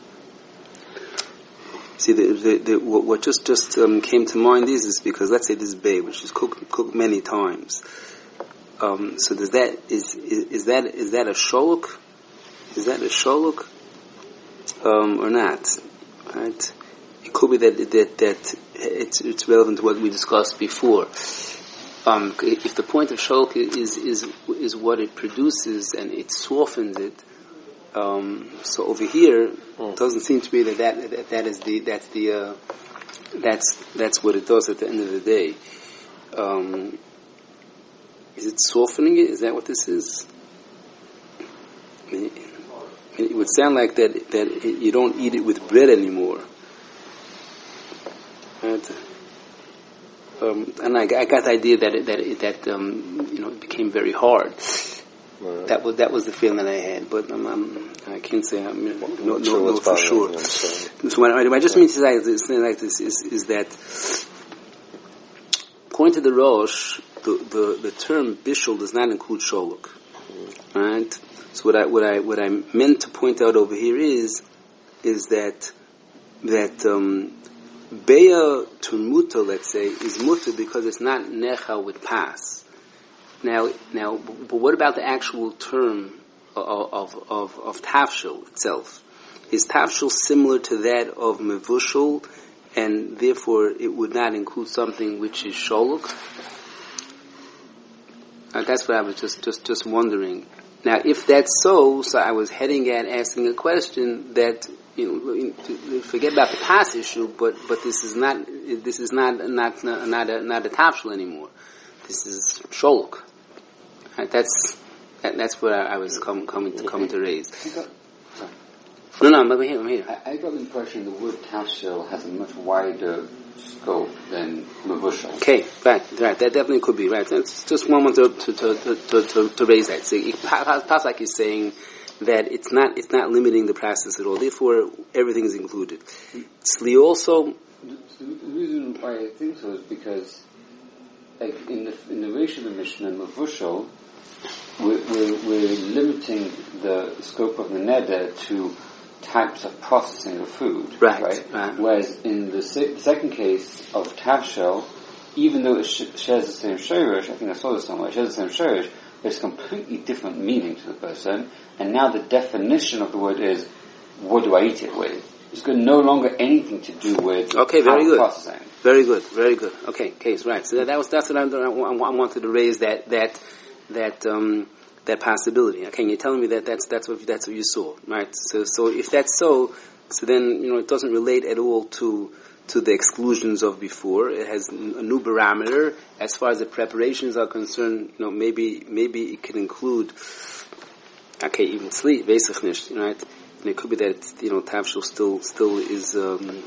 see, the, the, the, what, what just just um, came to mind is, is because let's say this bay, which is cooked cooked many times. Um, so does that is, is is that is that a Sholuk? Is that a sholuk um, or not? Right? It could be that that that it's it's relevant to what we discussed before. Um, if the point of sholuk is is is what it produces and it softens it, um, so over here mm. it doesn't seem to be that that, that, that is the that's the uh, that's that's what it does at the end of the day. Um, is it softening it? Is that what this is? I mean, it would sound like that that you don't eat it with bread anymore. Right? Um, and I, I got the idea that it, that it, that um, you know it became very hard. Right. That was that was the feeling that I had, but um, I'm, I can't say I'm no, no, no, no for sure. So what I, what I just mean to say is something like this is is that according to the Rosh, the the, the term bishul does not include sholuk, mm-hmm. Right? So what I what I what I meant to point out over here is is that that um, beya turmuta, let's say, is muta because it's not necha with pas. Now now, but what about the actual term of of of, of tafshil itself? Is tafshil similar to that of mevushal, and therefore it would not include something which is sholuk? Uh, that's what I was just just just wondering. Now, if that's so, so I was heading at asking a question that, you know, forget about the pas issue, but, but this is not, this is not, not, not a, not a tafshil anymore. This is sholuk. Right? That's, that, that's what I, I was com, coming to, coming to raise. No, no, I'm here, I'm here. I, I got the impression the word tafshil has a much wider scope than mavushal. Okay, right, right. That definitely could be right. It's just one want to to to to, to, to raise that. So, Pasak is saying that it's not it's not limiting the process at all. Therefore, everything is included. Sli also. The, the reason why I think so is because, like in the in the ratio of the Mishnah and mavushal, we're, we're we're limiting the scope of the neder to types of processing of food, right? right? right. Whereas in the se- second case of tafshel, even though it sh- shares the same shorish, I think I saw this somewhere, it shares the same shorish, there's completely different meaning to the person, and now the definition of the word is, what do I eat it with? It's got no longer anything to do with okay, very good. processing. Very good, very good. Okay, case, right. So that, that was, that's what I, I, I wanted to raise, that, that, that, um, that possibility. Okay, you're telling me that that's that's what that's what you saw, right? So so if that's so, so then you know it doesn't relate at all to to the exclusions of before. It has a new barometer as far as the preparations are concerned. You know, maybe maybe it can include okay, even sleep, basically, right? And it could be that you know tafshil still still is um,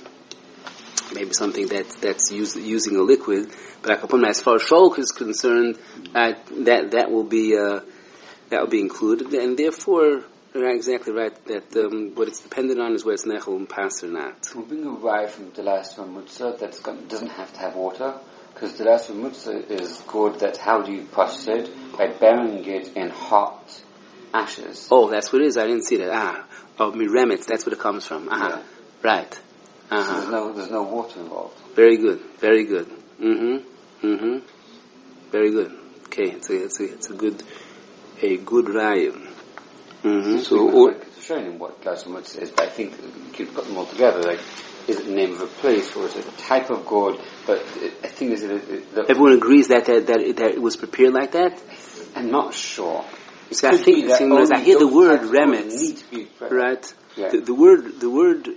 maybe something that that's use, using a liquid. But as far as shulk is concerned, uh, that that will be. Uh, That would be included, and therefore, you're exactly right, that um, what it's dependent on is whether it's nechel and pass or not. We're being arrived from the last one mutzah that doesn't have to have water, because the last one mutzah is good that how do you process it? By burying it in hot ashes. Oh, that's what it is, I didn't see that. Ah, oh, miremet, that's where it comes from. Ah, yeah. Right. Uh-huh. So there's no, there's no water involved. Very good, very good. Mm-hmm, mm-hmm. Very good. Okay, it's a, it's a, it's a good... a good rayim. Mm-hmm. So, or, it's showing what Glass and Mutz is, but I think you could put them all together. Like, is it the name of a place, or is it a type of gourd? But it, I think is it, it, the, everyone agrees that that, that it, that it was prepared like that. I'm not sure. So I think as I hear the word remetz, right? Yeah. The, the word, the word,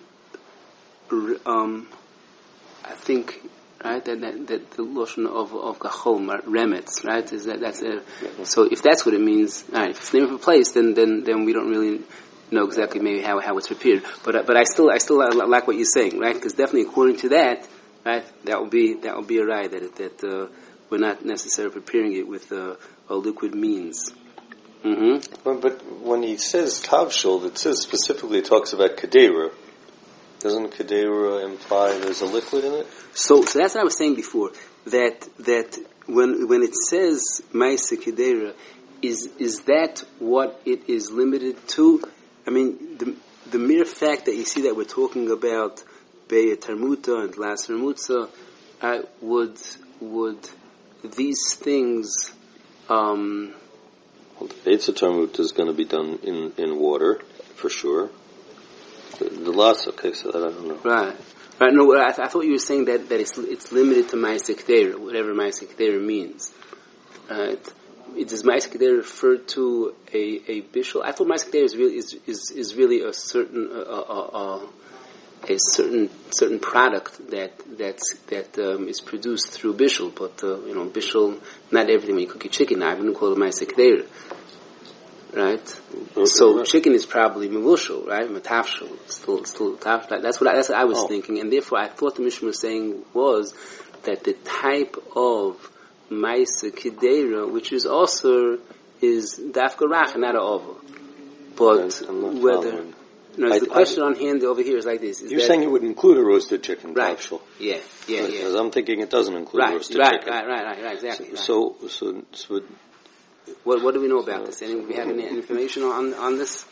um, I think. Right, that, that, that the lotion of of gachol remetz, right? Is that that's a, so? If that's what it means, all right, if it's the name of a place, then then then we don't really know exactly maybe how how it's prepared. But but I still I still like what you're saying, right? Because definitely according to that, right, that will be that will be a right that that uh, we're not necessarily preparing it with uh, a liquid means. Mm-hmm. But, but when he says tavshil, it says specifically it talks about kedera. Doesn't kedera imply there's a liquid in it? So, so that's what I was saying before. That that when when it says ma'aseh kedera, is is that what it is limited to? I mean, the the mere fact that you see that we're talking about be'er tarmuta and las ramutza, uh, would would these things? Um, well, the be'er tarmuta is going to be done in, in water for sure. The, the las, okay, so that I don't know. Right. Right, no, I, th- I thought you were saying that, that it's it's limited to ma'aseh kedera, whatever ma'aseh kedera means. Right? It, does ma'aseh kedera refer to a, a bishul? I thought ma'aseh kedera is really is, is is really a certain uh, uh, uh, a certain certain product that that's that um, is produced through bishul. But uh, you know, bishul, not everything. When you cook your chicken, I wouldn't call it ma'aseh kedera. Right, okay, so right. Chicken is probably mevushal, right? Matafshal, still, still tafshal. That's what I, that's what I was oh. thinking, and therefore I thought the Mishnah was saying was that the type of ma'aseh kedera, which is also is dafka rach, not a oval. But whether no, the question I, on hand over here is like this: is you're that, saying it would include a roasted chicken, right? Tafshal. Yeah, yeah, yeah. Because I'm thinking it doesn't include right, roasted right, chicken. Right, right, right, right, exactly. So, right. so, so. so What, what do we know about this? Any, do we have any information on on this?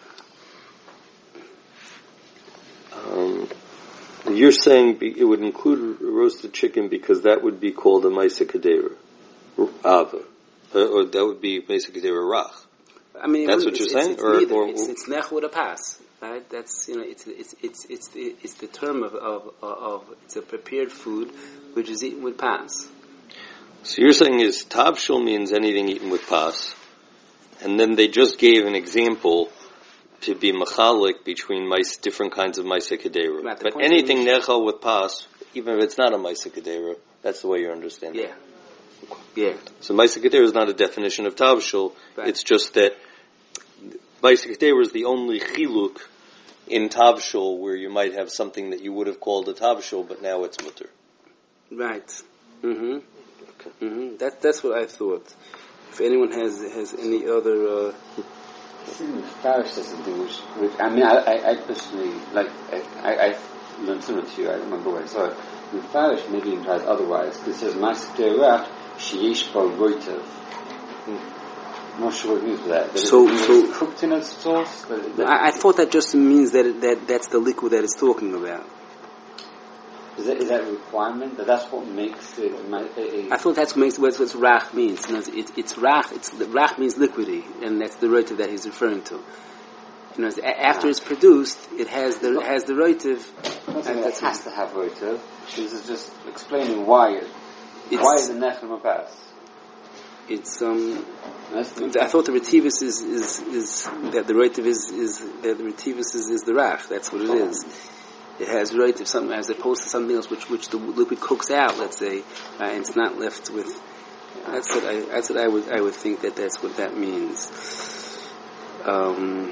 Um, you're saying it would include roasted chicken because that would be called a ma'aseh kedera, ava, or that would be ma'aseh kedera rach. I mean, that's what it's, you're it's, saying, it's or, neither. or it's, it's nech with a pass, right? That's you know, it's it's it's it's the, it's the term of, of of it's a prepared food which is eaten with pass. So you're saying is tavshil means anything eaten with pas, and then they just gave an example to be machalik between mice, different kinds of ma'aseh kedera. Right, but anything nechal with pas, even if it's not a ma'aseh kedera, that's the way you're understanding. Yeah, yeah. So ma'aseh kedera is not a definition of tavshil. Right. It's just that ma'aseh kedera is the only chiluk in Tavshul, where you might have something that you would have called a Tavshul, but now it's mutter. Right. Mm-hmm. Okay. Mm-hmm. That, that's what I thought. If anyone has has any other... Uh, I think the Farish says something which, which, I mean, I, I, I personally, like, I, I, I learned similar to you, I remember where I saw it. The Farish maybe implies otherwise, because it says, Ma'aseh K'derach, sheyesh bo roitev. I'm not sure what it means by that. That so, it, so it's cooked in a sauce? That, that, I, I thought that just means that, it, that that's the liquid that it's talking about. Is that, is that a requirement? That that's what makes it a, a I thought that's what makes what, what rach means. You know, it's, it's rach. It's rach means liquidy, and that's the roitiv that he's referring to. You know, after it's produced, it has the it has the roitiv. And it has to have roitiv. This is just explaining why it. Why is the nechem a pass? It's um. I thought the retivus is, is is that the roitiv is is that the retivus is, is the rach. That's what it is. It has roitiv something as opposed to something else which which the liquid cooks out. Let's say, uh, and it's not left with. That's what I. That's what I would I would think that that's what that means. Um.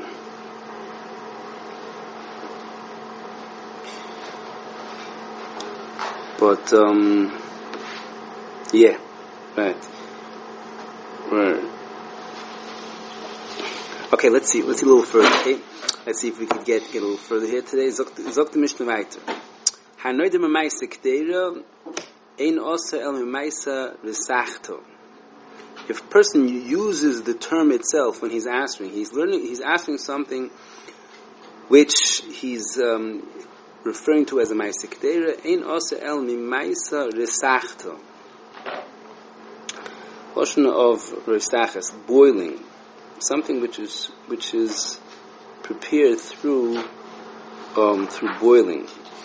But um. Yeah. Right. Right. Okay, let's see. Let's see a little further. Okay, let's see if we can get get a little further here today. Zok the Mishnah weiter. Hanoidem ma'isa k'deira ein osa el ma'isa resachto. If a person uses the term itself when he's answering, he's learning. He's asking something which he's um, referring to as a ma'isa k'deira ein osa el ma'isa resachto. Portion of restachas, boiling, something which is which is prepared through um, through boiling.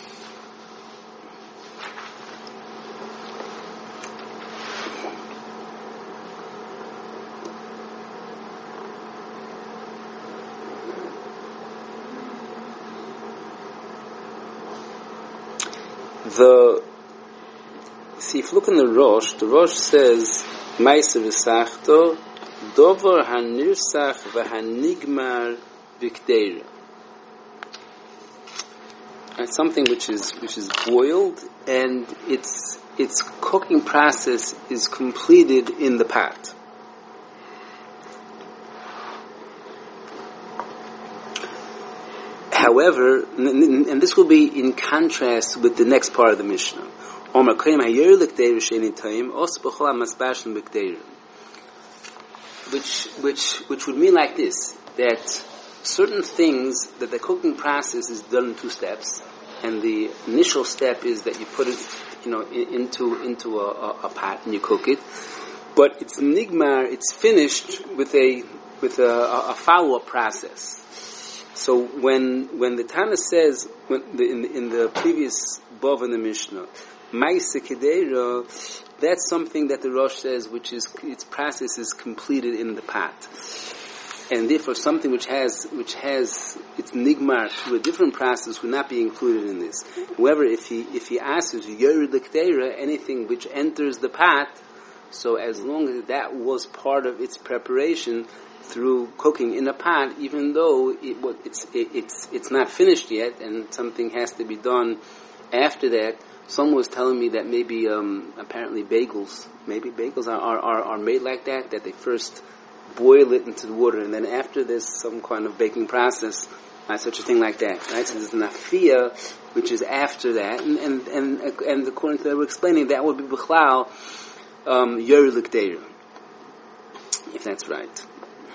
The see if you look in the Rosh, the Rosh says Ma'aser v'sachto dover hanirsach v'hanigmar b'kdeira. It's something which is which is boiled and its its cooking process is completed in the pot. However, and this will be in contrast with the next part of the Mishnah. Which, which, which would mean like this, that certain things, that the cooking process is done in two steps, and the initial step is that you put it, you know, into, into a, a, a pot and you cook it, but it's nigmar, it's finished with a, with a, a follow-up process. So when, when the Tana says, when the, in, in the previous Bov in the Mishnah, Ma'aser K'deira, that's something that the Rosh says, which is its process is completed in the pot, and therefore something which has which has its nigmar through a different process would not be included in this. However, if he if he asks Yored L'K'deira, anything which enters the pot, so as long as that was part of its preparation through cooking in a pot, even though it, it's it, it's it's not finished yet, and something has to be done after that. Someone was telling me that maybe, um, apparently bagels, maybe bagels are, are, are made like that, that they first boil it into the water, and then after there's some kind of baking process, uh, such a thing like that, right? So there's an afiyah, which is after that, and, and, and, and according to what we're explaining, that would be b'chlal, um, Yored L'K'deira, if that's right.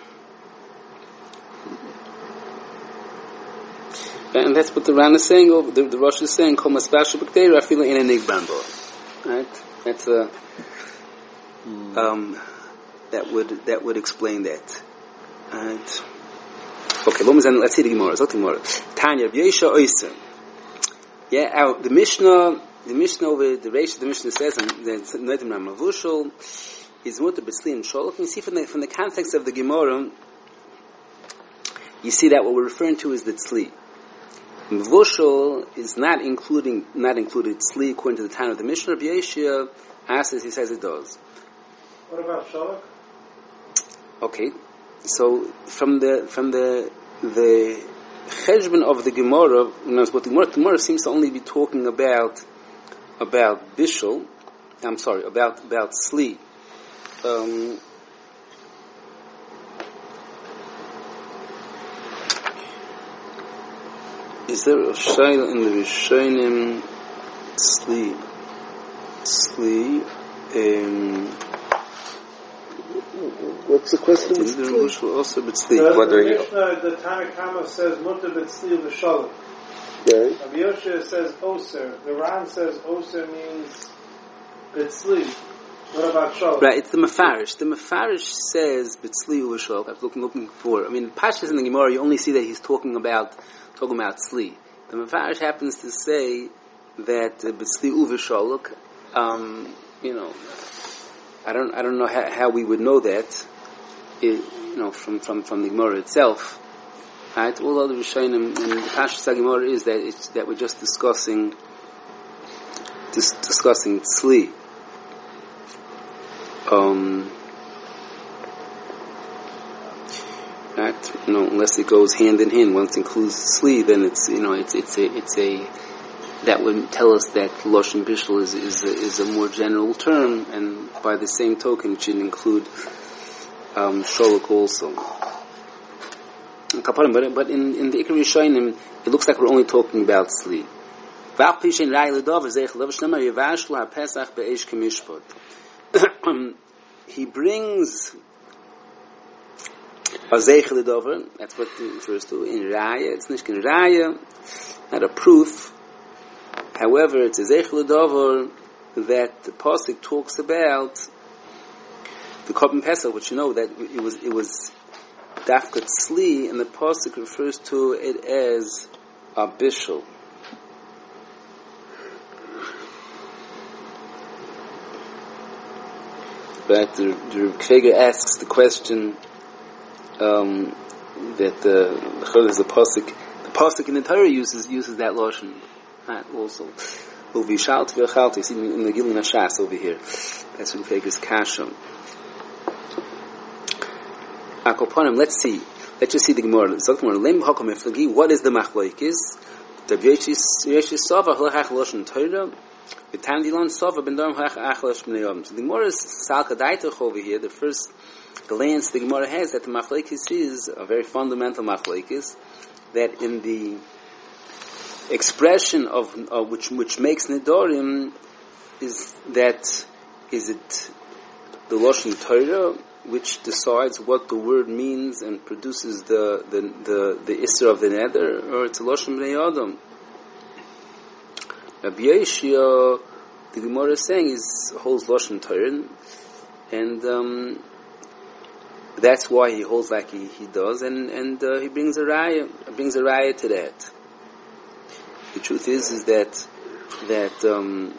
And that's what the Ran is saying, over the, the Rosh is saying, Kol Maspashu B'Kdeira, Afila in a Nigbambo. Right? That's a, um, that would, that would explain that. Right? Okay, let's see the Gemara. Let's see the Gemara. Tanya, V'yesha Oyser. Yeah, our, the Mishnah, the Mishnah over, the Reish of the Mishnah says, and the Noidim Ramavushal, is Mutter B'Tzli and Sholok. You see from the, from the context of the Gemara, you see that what we're referring to is the Tzli. Mvushal is not including, not included tzli according to the time of the Mishnah. Rabbi Yeshua asks, he says it does. What about shalak? Okay, so from the from the the cheshbon of the Gemara, knows what the Gemara, the Gemara seems to only be talking about about bishul. I'm sorry, about about sli. Um, is there a shayla in the Rishonim sli? Sli. Um, What's the question? Is there bishul also b'tzli? The, Whether the he- Mishnah, the Tanakama says mutter b'tzli v'shalom. Okay. Rabbi Yoshua says oser. The Ran says oser means b'tzli. What about shalom? Right, it's the Mefarish. The Mefarish says b'tzli u'v'shol. I was looking looking for. I mean, Pashas in the Gemara, you only see that he's talking about talking about tzli. The Mefarish happens to say that uh, b'tzli u'v'sholok. Um, you know, I don't I don't know how, how we would know that. It, you know, from, from, from the Gemara itself. Right? All other Rishonim and the Pashas Gemara is that it's that we're just discussing dis, discussing tzli. Um, right? You know, unless it goes hand in hand. Once it includes tzli, then it's you know it's it's a it's a that would tell us that Lashon Bishul is is a, is a more general term, and by the same token, it should include um, Sholok also. But but in in the Ikar Rishonim, it looks like we're only talking about tzli. He brings a zeichel dover. That's what it refers to in raya. It's not in raya, not a proof. However, it's a zeichel dover that the pasuk talks about the Korban Pesach, which you know that it was it was dafka tzli, and the pasuk refers to it as a bishul. But the, the Kreger asks the question um, that the the pasuk the pasuk in the Torah uses uses that lashon uh, also. Uvishalt v'chalt. You see in the Gilin Hashas over here. That's from Kreger's kasha. Akoponim. Let's see. Let's just see the Gemara. What is the machlokes? The Yeshis Sava halachach lashon Torah. So the Gemara is Salka Daitach over here. The first glance the Gemara has that the machlokes is a very fundamental machlokes, that in the expression of uh, which which makes Nedorim is that is it the Lashon Torah which decides what the word means and produces the the the, the Isser of the Neder, or it's a Lashon Bnei Adam. Rabbi Yeshua, the Gemara is saying, is holds Lashon Torah, and um, that's why he holds like he, he does, and and uh, he brings a raya, brings a raya to that. The truth is, is that that um,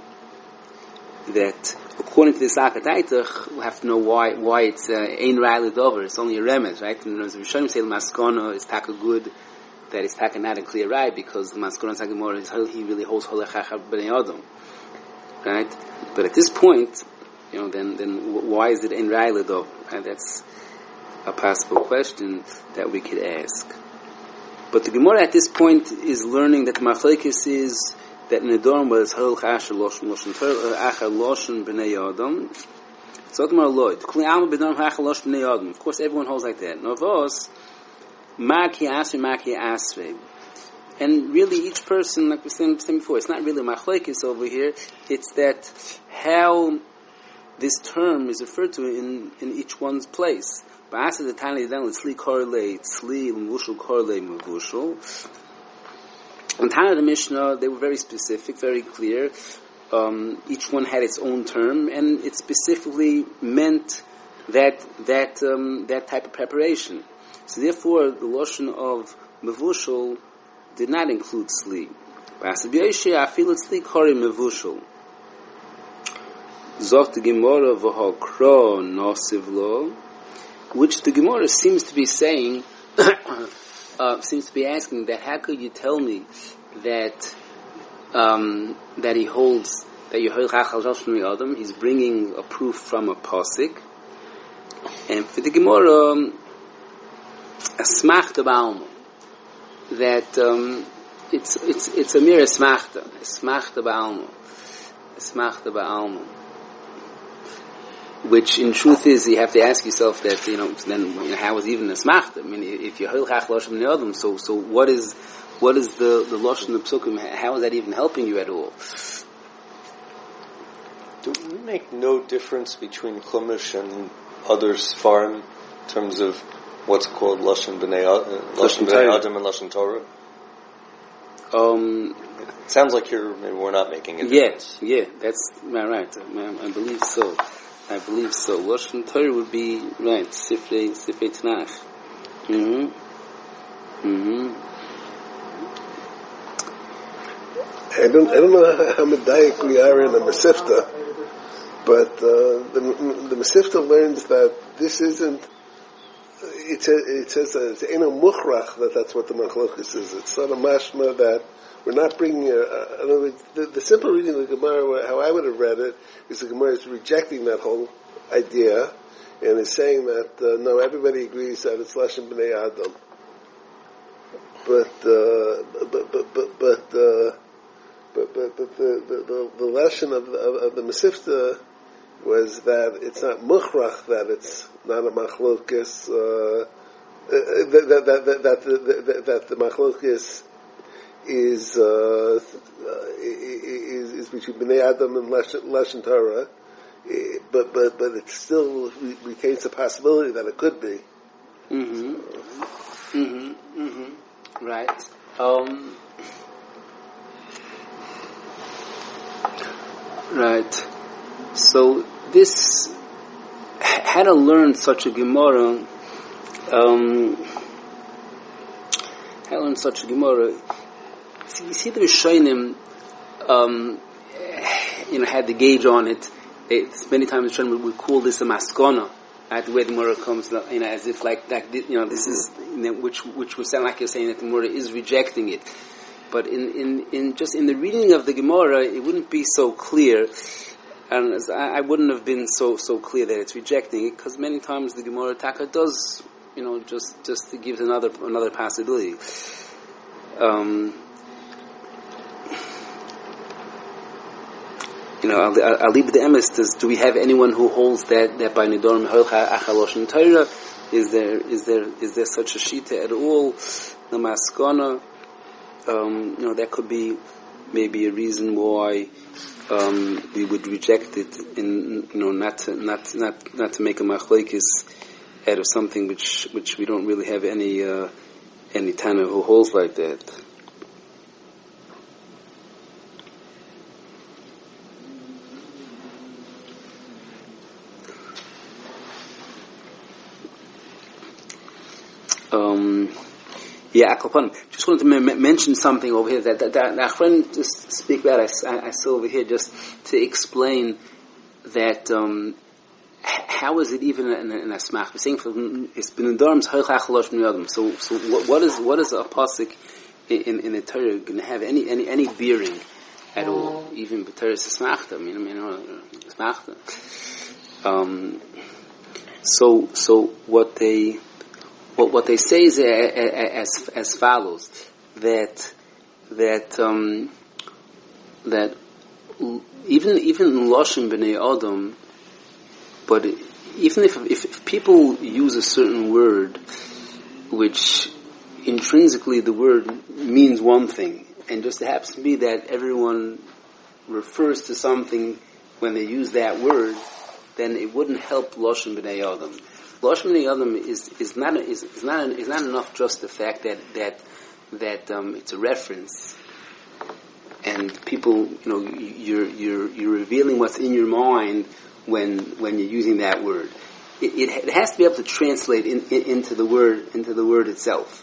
that according to the Salka Daitach, we have to know why why it's ein raya l'dover. It's only a remez, right? And as Rishonim say, the maskana is taka good. That is taken not a clear right, because the Maskoron Sagamor is he really holds Holechachar B'nei Adam, right? But at this point, you know, then then why is it in Railadov? And that's a possible question that we could ask. But the Gemara at this point is learning that the machlokes is that Nedorim was Holechachar Loshen Loshen Achar Loshen B'nei Adam. So Gemara Lloyd, Kli Alma B'nei Achar Loshen B'nei Adam. Of course, everyone holds like that. Novos. Maki Asri, Maki Asri. And really each person, like we said before, it's not really machlokes over here, it's that how this term is referred to in, in each one's place. Ba'asa the Tani then Tzli Korle, Tzli Mushul Korle Muvushul. And Tana the Mishnah, they were very specific, very clear. Um, each one had its own term, and it specifically meant that that um, that type of preparation. So therefore, the lotion of mevushal did not include tzli. Zok the Gemara v'hakra nasiv lo, which the Gemara seems to be saying, uh, seems to be asking that how could you tell me that um, that he holds that you hold chachal shashmi adam? He's bringing a proof from a pasuk, and for the Gemara. Um, A smach the Baalma. that um, it's it's it's a mere esmachta, esmachta ba'alma, esmachta ba'alma, which in truth is you have to ask yourself that you know then you know, how is even esmachta? I mean, if you're hilchach loshem b'nei adam, so so what is what is the the loshem of psukim? How is that even helping you at all? Do we make no difference between Chumash and other Sfarim in terms of what's called Lashon B'nei uh, Lashon B'nei Adam and Lashon Torah? Um, it sounds like you're maybe we're not making a difference. Yeah, yeah, that's right. I, I believe so. I believe so. Lashon Torah would be right. Sifrei Sifrei Tanakh. Mm-hmm. Mm-hmm. I don't, I don't know how medayik we are in the Mesifta, but uh, the the Mesifta learns that this isn't. It says it says uh, it's eno muchrach that that's what the machlokas is. It's not a mashma that we're not bringing. A, uh, in other words, the, the simple reading of the Gemara, how I would have read it, is the Gemara is rejecting that whole idea and is saying that uh, no, everybody agrees that it's lashon b'nei adam, but uh, but but but but. Uh, But but but the the the, the lesson of the, of, of the Mesifta was that it's not muchrach, that it's not a machlokes, uh, that that that that that the, that the machlokes is uh, is is between Bnei Adam and Lashon Torah, but but but it still retains the possibility that it could be. Mm-hmm. Mm-hmm. Mm-hmm. Right. Um. Right. So this, how to learn such a Gemara, um, how to learn such a Gemara, you see the Rishonim, um, you know, had the gauge on it. It's many times the Rishonim would call this a maskona, at the way the Gemara comes, you know, as if like that, you know, this is, you know, which, which would sound like you're saying that the Gemara is rejecting it. But in, in, in just in the reading of the Gemara, it wouldn't be so clear, and I, I wouldn't have been so so clear that it's rejecting it, because many times the Gemara Taka does, you know, just just to give another another possibility. Um, you know, I'll, I'll leave the emes. Does do we have anyone who holds that that by Nidorim Holcha Achaloshon Torah? Is there is there is there such a shita at all? The Maskana. Um, you know, that could be maybe a reason why um, we would reject it, in you know, not to, not not not to make a machlokes out of something which which we don't really have any uh, any Tana who holds like that. Um. Yeah, Akalpan. Just wanted to m- mention something over here that that, that Achron just speak about. I, I saw over here just to explain that um, how is it even in a, in a smach? We're saying it's been dorms hoichach losh b'nei. So so what, what is what is a pasuk in in the Torah going to have any any any bearing at all? Even b'Torah smachta. I mean, I mean, smachta. Um. So so what they. What what they say is as as follows, that that um, that even even in Lashon B'nei Adam, but even if, if if people use a certain word, which intrinsically the word means one thing, and just happens to be that everyone refers to something when they use that word, then it wouldn't help Lashon B'nei Adam. Lashon B'nei Adam is is not is, is not is not enough just the fact that that that um, it's a reference, and people, you know, you're you're you're revealing what's in your mind when when you're using that word. It, it, it has to be able to translate in, in, into the word into the word itself,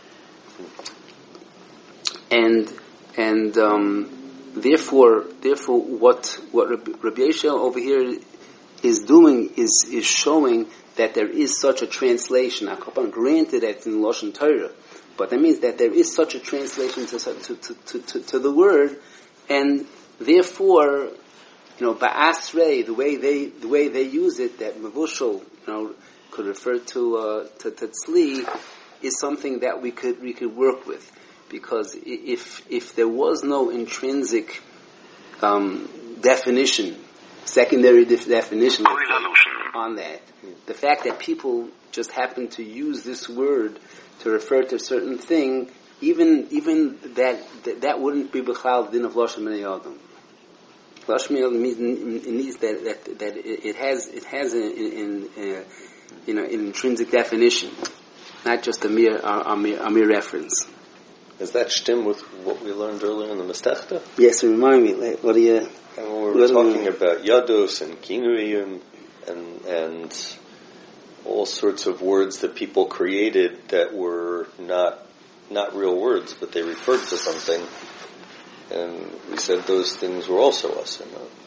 and and um, therefore therefore what what Rabbi Yeshua over here is doing is is showing that there is such a translation. Granted that it's in Lashon Torah, but that means that there is such a translation to to to to, to, to the word, and therefore, you know, ba'asrei, the way they the way they use it, that mevushal, you know, could refer to uh, to, to tzli, is something that we could we could work with, because if if there was no intrinsic um, definition, secondary def- definition on that, the fact that people just happen to use this word to refer to a certain thing, even even that that, that wouldn't be b'chal din of lashon b'nei adam. Lashon b'nei adam means, it means that that that it has it has an in, in, you know, an intrinsic definition, not just a mere a, a mere, a mere reference. Is that stem with what we learned earlier in the Mestechta? Yes, remind me. Like, what do you? And when we were talking about yados and kinuyim and and all sorts of words that people created that were not not real words, but they referred to something, and we said those things were also us. You know?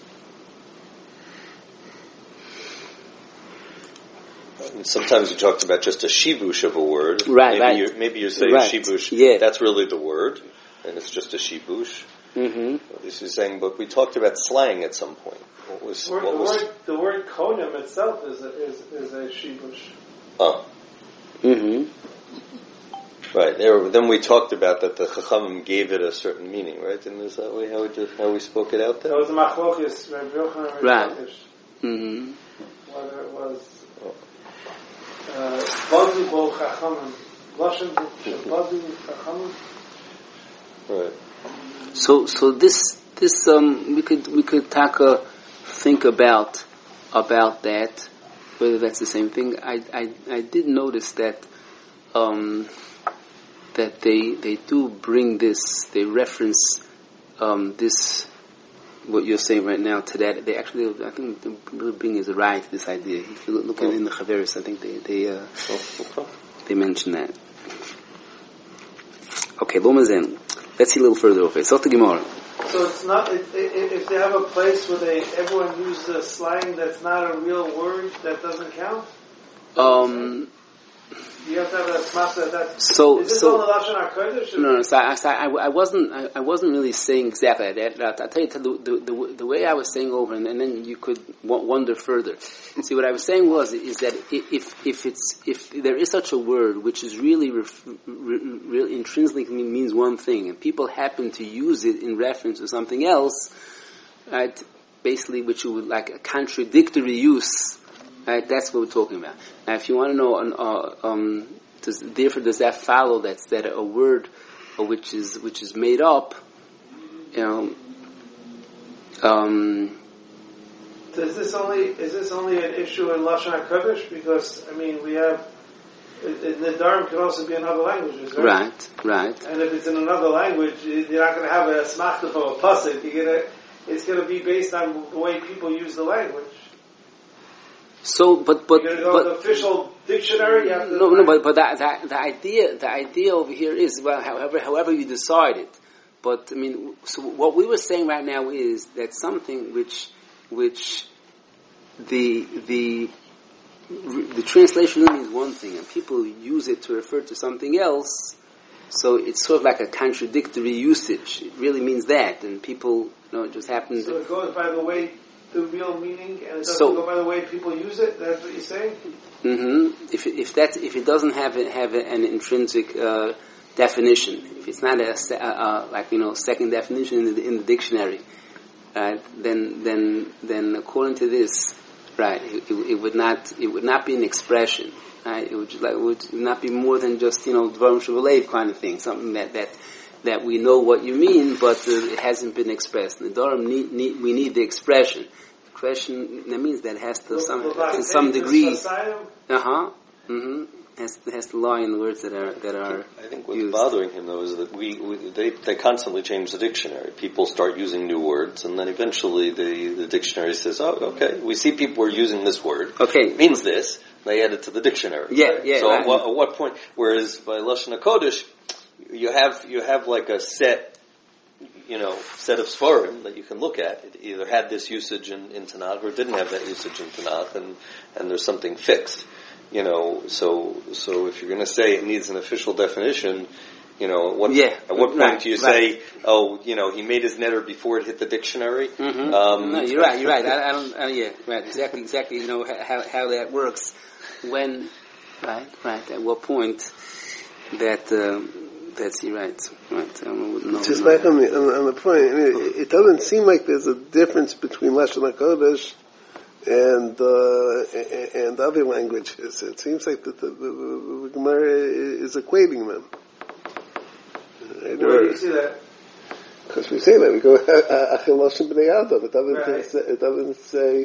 And sometimes we talked about just a shibush of a word. Right, maybe right. You're, maybe you're saying right. shibush. Yeah. That's really the word, and it's just a shibush. Mm-hmm. This is saying, but we talked about slang at some point. What was Word, what the was? word the word konim itself is a, is is a shibush. Oh, Mm-hmm. right. There, then we talked about that the Chachamim gave it a certain meaning, right? And is that way how we just, how we spoke it out there? That was a machlokas, Rabbi Yochanan and Right. Rabbi Lakish, Mm-hmm. whether it was Vadu bo chachamim, lashon vadu chachamim. Right. So, so this, this, um, we could, we could taka, think about, about that, whether that's the same thing. I, I, I did notice that, um, that they, they do bring this, they reference, um, this, what you're saying right now to that. They actually, I think, they really bring is right to this idea. If you look, look oh. in the Chaveris, I think they, they, uh, Oh, okay. they mention that. Okay, Lomazen. Let's see a little further over. So the Gemara. So it's not, if, if they have a place where they, everyone uses a slang that's not a real word, that doesn't count? Um, You have to have a smasa that, so, is this so, all the Lashon HaKodesh? no, no, so I, so I, I wasn't, I, I wasn't really saying exactly that. I'll tell you the, the, the, the way I was saying over, and, and then you could w- wonder further. See, what I was saying was, is that if, if it's, if there is such a word which is really, ref, re, really intrinsically means one thing, and people happen to use it in reference to something else, right, basically which would like a contradictory use, right, that's what we're talking about. Now, if you want to know, uh, um, does, therefore, does that follow that's that a word uh, which is which is made up, you know? Um, So is this only, is this only an issue in Lashon HaKodesh? Because, I mean, we have, the Nedarim can also be in other languages, right? right, right. And if it's in another language, you're not going to have a smachta for a pasuk. You're going to, it's going to be based on the way people use the language. So, but but You're going to go but to the official dictionary. You have to no, no, but but that, that the idea the idea over here is, well, however however you decide it. But I mean, so what we were saying right now is that something which which the the the translation means one thing, and people use it to refer to something else. So it's sort of like a contradictory usage. It really means that, and people, you know, it just happen. So it goes by the way, the real meaning, and it doesn't So- go by the way people use it. That's what you're saying. Mm-hmm. If if that if it doesn't have a, have a, an intrinsic uh, definition, if it's not a, se- uh, uh, like you know second definition in the, in the dictionary, right? Then then then according to this, right, it, it, it would not it would not be an expression, right? It would like it would not be more than just you know dvarim shevalev kind of thing, something that that. that we know what you mean, but uh, it hasn't been expressed. The Nedarim need, need, we need the expression. The question, that means that it has to some, to some degree, uh-huh, mm-hmm, has, has to lie in the words that are, that are I think what's used. bothering him though is that we, we they they constantly change the dictionary. People start using new words, and then eventually the the dictionary says, "Oh, okay, we see people are using this word. Okay. It means this." They add it to the dictionary. Yeah, right? yeah, So right. at, what, at what point? Whereas by Lashon HaKodesh, you have you have like a set, you know, set of svarim that you can look at. It either had this usage in, in Tanakh or didn't have that usage in Tanakh, and and there's something fixed. You know, so so if you're going to say it needs an official definition, you know, what, Yeah, at what point right, do you right. say, oh, you know, he made his netter before it hit the dictionary? Mm-hmm. Um, no, you're right. You're right. I, I don't. Uh, yeah, right. Exactly. Exactly. You know how how that works. When, right, right. At what point? that uh, that's you're right. Right. I don't know, Just no. back on the on, on the point, I mean, it, it doesn't seem like there's a difference between Lashon HaKodesh and uh, and other languages. It seems like that the, the, the, the Gemara is equating them. Where do you see that? Because we say that we go Achil Lashon B'nei Adam. It doesn't Right. say, it doesn't say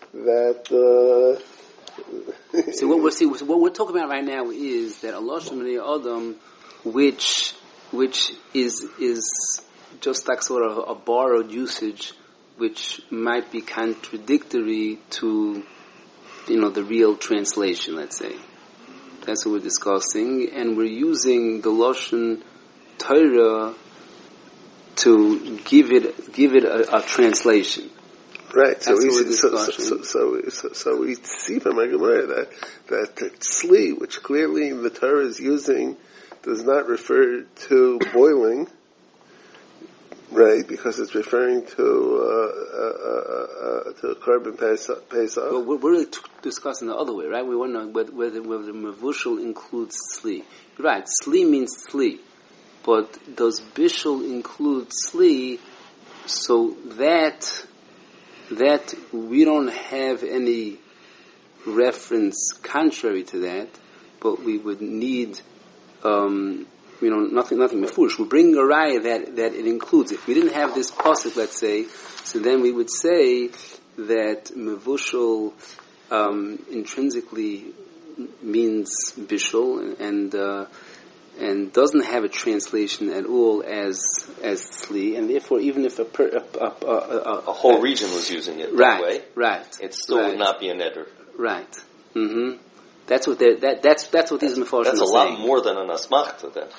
that. Uh, So what we're see, what we're talking about right now is that Allah B'nei Adam, which which is is just like sort of a borrowed usage, which might be contradictory to, you know, the real translation. Let's say that's what we're discussing, and we're using the Lashon Torah to give it give it a, a translation. Right, so That's we, what we're so, so, discussing. so, so, so we see from our Gemara that, that the tzli, which clearly the Torah is using, does not refer to boiling, right, because it's referring to, uh, uh, uh, uh to carbon pesach. Well, we're we're really t- discussing the other way, right? We want to know whether, whether, whether mevushal includes tzli. Right, tzli means tzli, but does bishul include tzli? So that that we don't have any reference contrary to that, but we would need, um, you know, nothing, nothing mefurish. We're bringing a raya that that it includes. If we didn't have this pasuk, let's say, so then we would say that mevushal um, intrinsically means bishul and uh, and doesn't have a translation at all as as tzli, and therefore even if a per, a, a, a, a, A whole region was using it right, that way. right, It still right, would not be a neder. right. Mm-hmm. That's what they're, that that's that's what these mefarshim That's a are lot saying. more than an asmachta. Then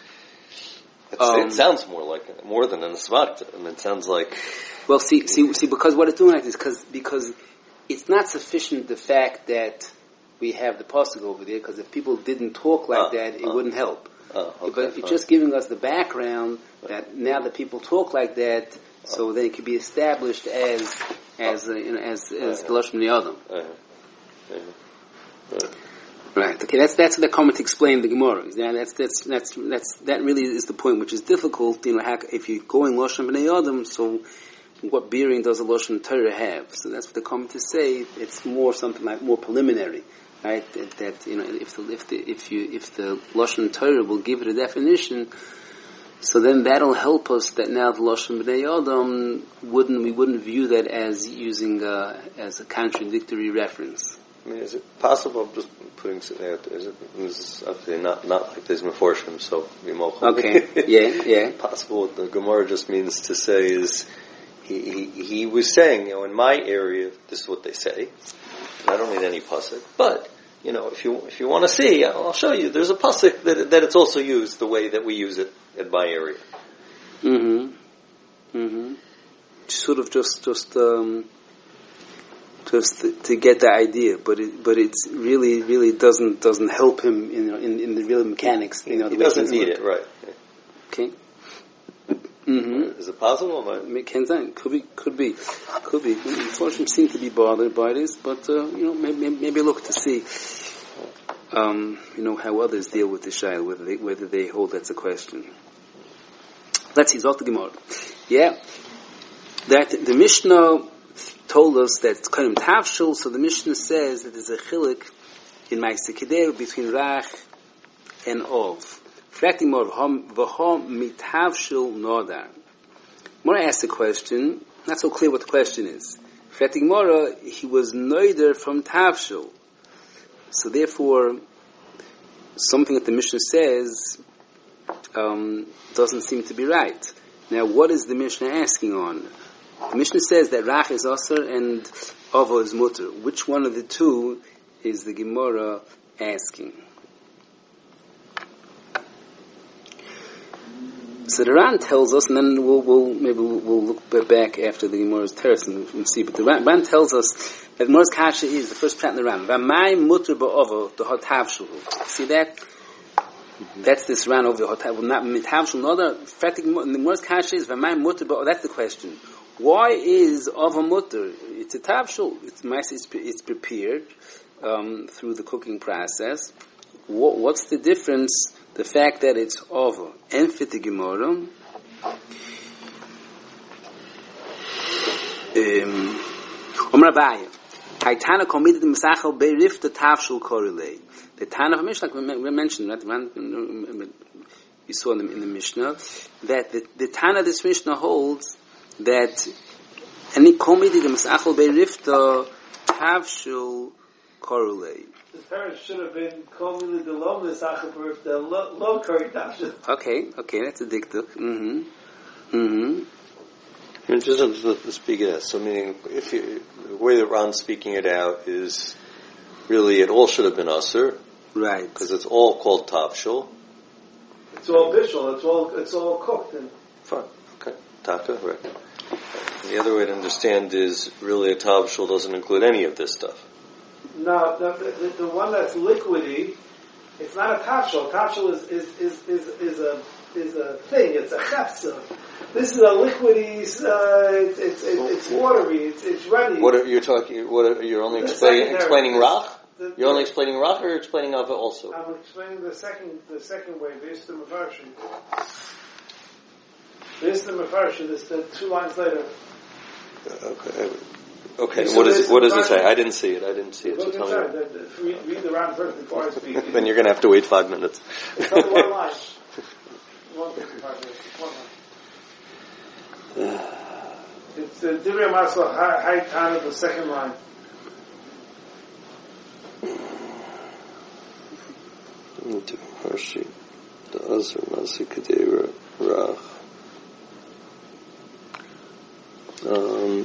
it's, Um, it sounds more like more than an asmachta. I mean, it sounds like Well, see, see, see, because what it's doing like this, because because it's not sufficient the fact that we have the pasuk over there. Because if people didn't talk like Oh, that, it oh. wouldn't help. oh, okay, but it's fine. just giving us the background that now that people talk like that, so then it can be established as as uh, you know, as as the Lashon Adam. Uh, uh, uh, Right. Okay. That's that's the comment to explain the Gemara. Yeah, that's that's that's that's that really is the point, which is difficult. You know, how, if you're going Lashon B'nei Adam, so what bearing does a Lashon Torah have? So that's what the commentators say. It's more something like more preliminary, right? That, that you know, if the if the if you if the Lashon Torah will give it a definition, so then that'll help us. That now the Lashon B'nei Adam wouldn't we wouldn't view that as using uh, as a contradictory reference. I mean, is it possible? I'm just putting something out there. Is it? This is obviously not not like these meforshim. So Okay. Yeah. Yeah. Possible. What the Gemara just means to say is, he, he he was saying, you know, in my area, this is what they say. And I don't need any pasuk, but you know, if you if you want to see, I'll, I'll show you. There's a pasuk that that it's also used the way that we use it in my area. Mm-hmm. Mm-hmm. Sort of just just um, just to, to get the idea, but it but it's really really doesn't doesn't help him in in, in the real mechanics. You know, He the way doesn't things need work. it, right? Okay. Mm-hmm. Is it possible? Am I- It can could be could be could be. Unfortunately, seem to be bothered by this, but uh, you know maybe maybe look to see. Um, you know how others deal with the shayla, whether they whether they hold that's a question. Let's see, Zot the Gemara. Yeah, that the Mishnah told us that it's kind of tavshil, so the Mishnah says that there's a chilik in Ma'aseh Kedera between Rach and Ov. Fracting more v'hom mitavshil nodar. Mora asked the question, not so clear what the question is. Fracting Mora, he was noider from tavshil. So therefore, something that the Mishnah says um, doesn't seem to be right. Now, what is the Mishnah asking on? The Mishnah says that Rach is Asr and Avo is Mutter. Which one of the two is the Gemara asking? So the Ran tells us, and then we'll, we'll maybe we'll, we'll look back after the Gemara's terrace and, and see. But the Ran, Ran tells us that Gemara's kasha is the first prat in the Ran. V'may mutter ba'ovo the hotavshu. See that? Mm-hmm. That's this Ran over the hotav. Not mitavshu. Another fatic. The Gemara's kasha is v'may mutter ba'ovo. That's the question. Why is ova mutter? It's a tavshul. It's it's, it's prepared um, through the cooking process. What, what's the difference the fact that it's over and fit the Gemara, um, Omar Abaya, Haitana committed Mesachel Beirif the Tafshul Korelei. The Tana of Mishnah, like we mentioned, right? We saw in the, in the Mishnah, that the, the Tana of this Mishnah holds that any committed Mesachel Beirif the Tafshul Korelei. The parents should have been calling the Lom Mesachel if the low curry Tafshul. Okay, okay, that's a diktuk. Mm-hmm. Mm-hmm. And just to speak of that, so meaning, if you, the way that Ron's speaking it out is really it all should have been usher, right? Because it's all called tafshul. It's all bishul. It's all it's all cooked. And fine, okay, taka, right. And the other way to understand is really a tafshul doesn't include any of this stuff. No, the, the, the one that's liquidy, it's not a tafshul. Tafshul is is is is, is a is a thing. It's a chepsa. This is a liquidy. Uh, it's it's it's, it's watery. It's it's runny. What are you talking? What are, you're only explaining explaining rach? The, you're only explaining rach, or you're explaining ava also? I'm explaining the second the second way. V'yistem mefarshim. V'yistem mefarshim is the two lines later. Okay. Okay. So what is what does it say? I didn't see it. I didn't see it. So tell me. The, the, read, read the round first before I speak. Then you're going to have to wait five minutes. It's only one line. One fifty-five minutes. One line. It's the Divrei Masel High Tana, the second line. Harshi, the Azar Nasi Kadera Rach. Um.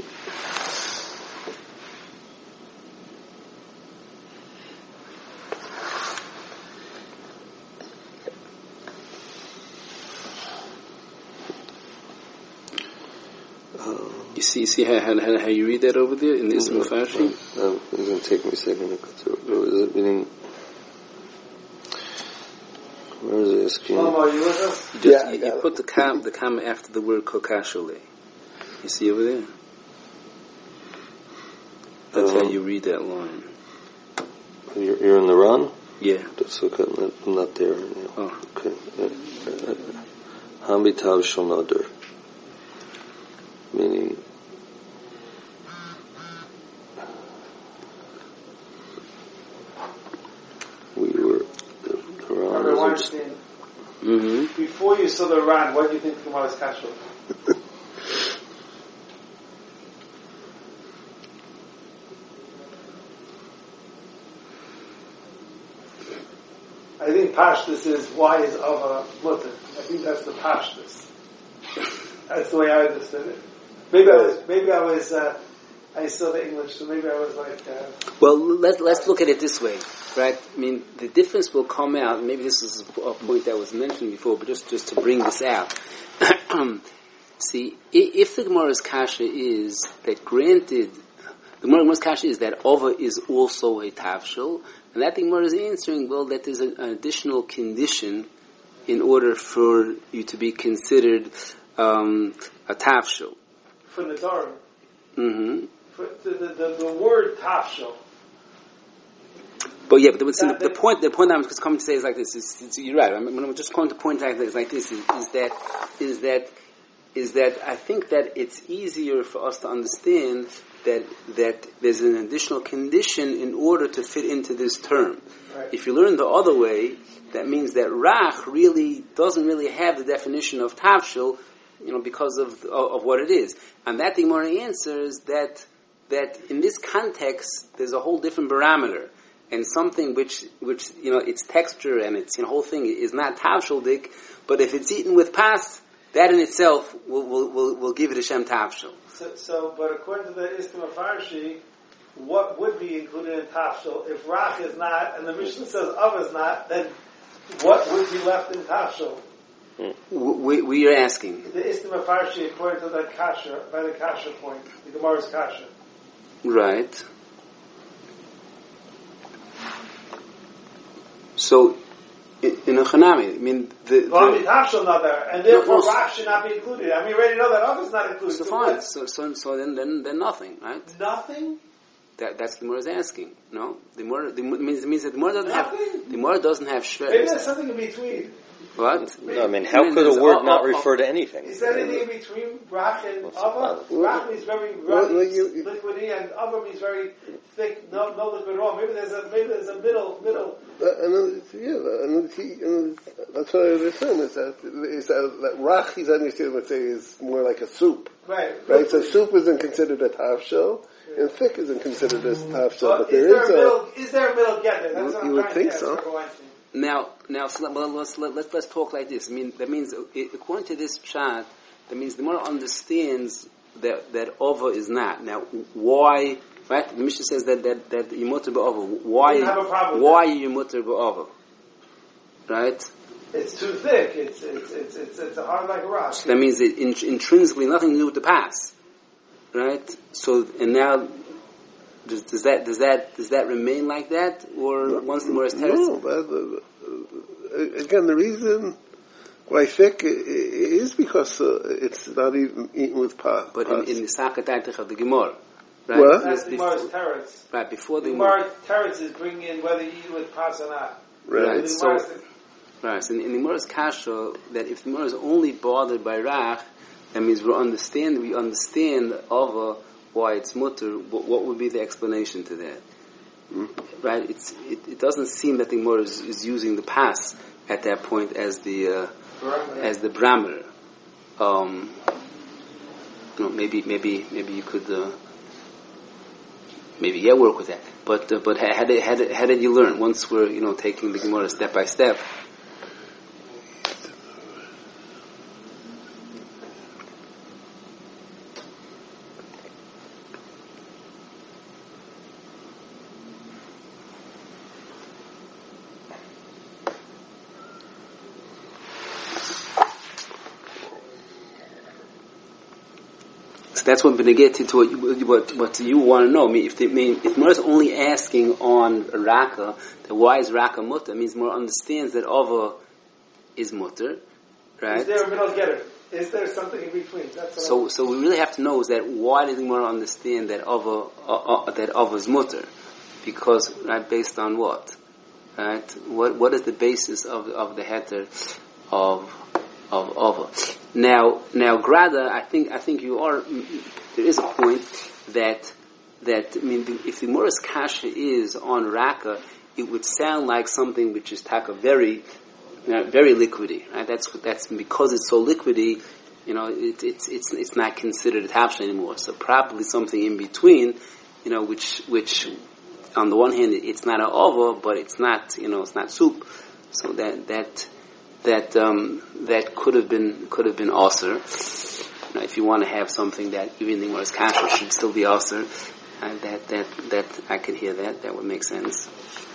You see, see how, how, how you read that over there in the Islam of Farshi? Um, it's going to take me a second to go through. Is it meaning? Where is it asking? Shlomo, are you with us? You, just, Yeah, you, you put the comma, the comma after the word kokashole. You see over there? That's um, how you read that line. You're, you're in the run? Yeah. That's okay. I'm not, I'm not there. Yeah. Oh. Okay. Hamitav shall nader. Meaning, we were the, the Ran was just, mm-hmm. Before you saw the Ran, what do you think the Gemara's kashul? I think Pashtus is why is Ava mutter. I think that's the Pashtus. That's the way I understood it. Maybe I was, maybe I was, uh, I saw the English, so maybe I was like, uh, well, let, let's look at it this way, right? I mean, the difference will come out, maybe this is a point that was mentioned before, but just, just to bring this out. See, if the Gemara's kasha is that granted, the Gemara's kasha is that Ova is also a tafshul, and that the Gemara is answering, well, that there's an additional condition in order for you to be considered um, a tafshul. For Nadarim. Mm-hmm. For the, the, the, the word tafshul. But yeah, but the, the, the point the point I'm just coming to say is like this. Is, is, you're right. I'm, I'm just going to point out is like this. Is, is that is that is that I think that it's easier for us to understand that that there's an additional condition in order to fit into this term. Right. If you learn the other way, that means that rach really doesn't really have the definition of tafshul, you know, because of, of of what it is. And that the Gemara answers that that in this context there's a whole different barometer, and something which which you know its texture and its you know, whole thing is not tavshuldik, but if it's eaten with pas, that in itself will will will, will give it a shem tavshul. So, so, but according to the Istam Farshi, what would be included in tafshul if rach is not, and the Mishnah says av is not, then what would be left in tafshul? We, we are asking. The Istam Farshi, according to the kasha, by the kasha point, the Gemara's kasha. Right. So, in, in a chanami, I mean, the... Well, I the mean, tafshul not there, and therefore no, no, rach should not be included. I mean, we already know that av is not included. So, so fine. what? So, so, so then, then, then nothing, right? Nothing? That, that's what the Gemara is asking. No, the Gemara the, means means that the Gemara doesn't Nothing. have the Gemara doesn't have shred. Maybe there's something in between. What? No, I mean, how I mean, could a there's word all- not all- refer to anything? Is there anything in between Rach and What's Ava? the Rach means very Well, runny, well, you- liquidy, and Ava means very thick, no, no liquid at all. Maybe there's a maybe there's a middle middle. Uh, another, yeah, another key, another, that's what I understand is that, is that, that rach, he's understood would say is more like a soup. Right. Right? So soup isn't considered a tafshel, and thick isn't considered a tafshel, So but is there there is a a, middle? Is there a middle get there? That's You- what you I'm would trying think to ask so. Rabbi Weinstein. Now, now, so let, well, let's let, let's let's talk like this. I mean, that means, it, according to this pshat, that means the Gemara understands that that Ova is not. Now, why? Right? The Mishnah says that that that you mutter be'Ova. Why? You have a problem with Why you mutter be'Ova? Right? It's too thick. It's it's it's it's, it's hard like a rock. That means it in, intrinsically nothing to do with the past. Right? So, and now. Does, does that does that does that remain like that, or no, once the Gemara is no, but, uh, again, the reason why thick i- i- is because uh, it's not even eaten with pot. But in, in the Sakataitich of the Gemara, right? What? That's Bef- Gemara's before, teretz. right before the Gemara's teretz is bringing in whether you eat with pas or not. Right. The So- Gemara's- Right, so in, in the Gemara's kasha, that if the Gemara is only bothered by rach, that means we understand we understand Ava why it's mutter. What, what would be the explanation to that? Mm-hmm. Right, it's it, it doesn't seem that the Gemara is, is using the pas at that point as the uh, as the bramer. Um, you know, maybe maybe maybe you could uh, maybe yeah work with that. But uh, but how did how did how did you learn once we're you know taking the Gemara step by step? So that's what we're going to get into what you, what, what you want to know. I mean, if they mean if Mora is only asking on Raka, then why is Raka mutter? It means Mora understands that Ava is mutter, right? Is there a middle getter? Is there something in between? That's what So, so we really have to know is that why does Mora understand that Ava uh, uh, that Ava is mutter? Because right, based on what? Right? What what is the basis of of the heter of of Ava? Now, now, Grada, I think I think you are. There is a point that that I mean, if the Mora's kasha is on Raka, it would sound like something which is taka very, you know, very liquidy. Right? That's that's because it's so liquidy. You know, it, it's it's it's not considered a tapsha anymore. So probably something in between. You know, which which on the one hand it's not an ova, but it's not you know it's not soup. So that that. That um, that could have been could have been aser. You know, if you want to have something that even the Gemara's kasha should still be aser, and that that that I could hear that that would make sense.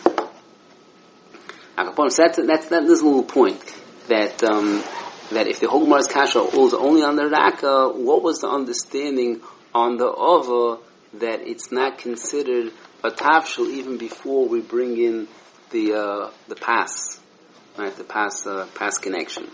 So that's that's that this little point that um, that if the whole Gemara's kasha was only on the raka, what was the understanding on the ova that it's not considered a tafshil even before we bring in the uh, the pas. Right, the past uh, past connection.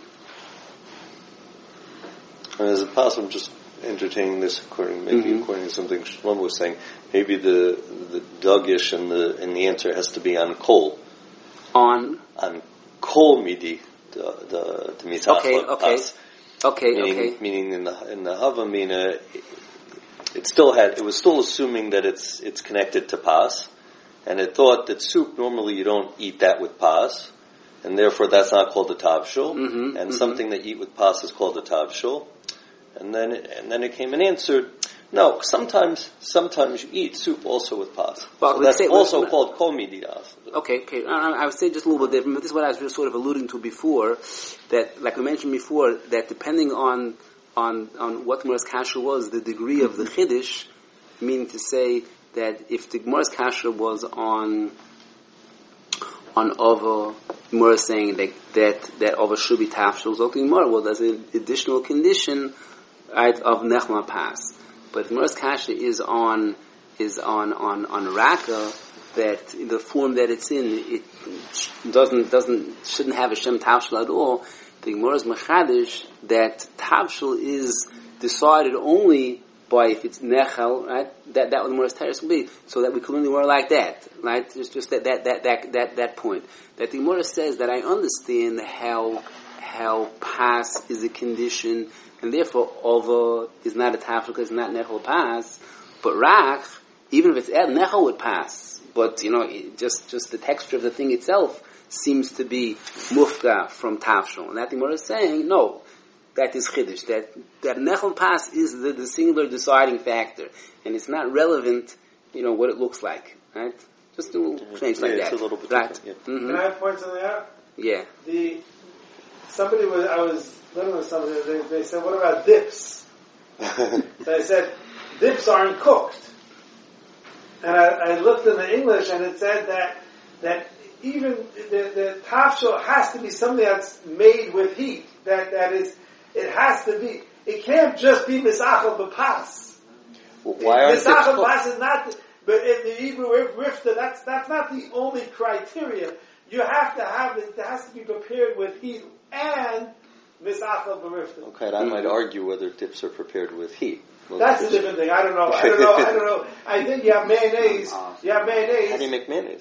And is it possible, just entertaining this according, maybe Mm-hmm. according to something Shlomo was saying, maybe the the dagish and the and the answer has to be on kol, On on kol midi, the the the mitach okay, okay, pas. okay, Meaning, okay. meaning in the in the Havamina, it, it still had it was still assuming that it's it's connected to pas, and it thought that soup normally you don't eat that with pas. And therefore, that's not called a tavshul. Mm-hmm, and mm-hmm. something that you eat with pas is called a tavshul. And then, it, and then it came and answered, no, sometimes, sometimes you eat soup also with pas. Well, so we that's say- also we- called kol midias. Okay, okay. I, I would say just a little bit different, but this is what I was just sort of alluding to before. That, like we mentioned before, that depending on on on what Gemara's kasha was, the degree of the chiddush, meaning to say that if the Gemara's kasha was on on Ova, Gemara is saying that that that Ova should be tafshil. So Gemara, well, there's an additional condition, right, of nechma pas. But Gemara's kasha is on is on on on raka, that in the form that it's in, it doesn't doesn't shouldn't have a shem tavshil at all. The Gemara's machadish that tavshil is decided only by if it's nechel, right? That that what the Gemara's teres will be, so that we can learn the Gemara like that, right? It's just that that that that that, that point that the Gemara says that I understand how how pas is a condition, and therefore over is not a tafel because it's not nechel pas, but rach, even if it's nechel would pass, but you know it just just the texture of the thing itself seems to be mufka from tafshel, and that the Gemara is saying no. That is chiddush. That that nechel pas is the, the singular deciding factor, and it's not relevant. You know what it looks like, right? Just a little change yeah, like it's that, a little bit right? Yeah. Mm-hmm. Can I point something out? Yeah. The somebody was I was living with somebody. They, they said, "What about dips?" And I said, "Dips aren't cooked." And I, I looked in the English, and it said that that even the, the tafshel has to be something that's made with heat. That that is. It has to be. It can't just be misachel b'pas. Why are misachel b'pas is not. But in the Hebrew rifta, that's that's not the only criteria. You have to have it. It has to be prepared with heat and misachel b'rifta. Okay, and I might argue whether dips are prepared with heat. Well, That's a different thing. I don't know. I don't know. I don't know. I think you have mayonnaise. You have mayonnaise. How do you make mayonnaise?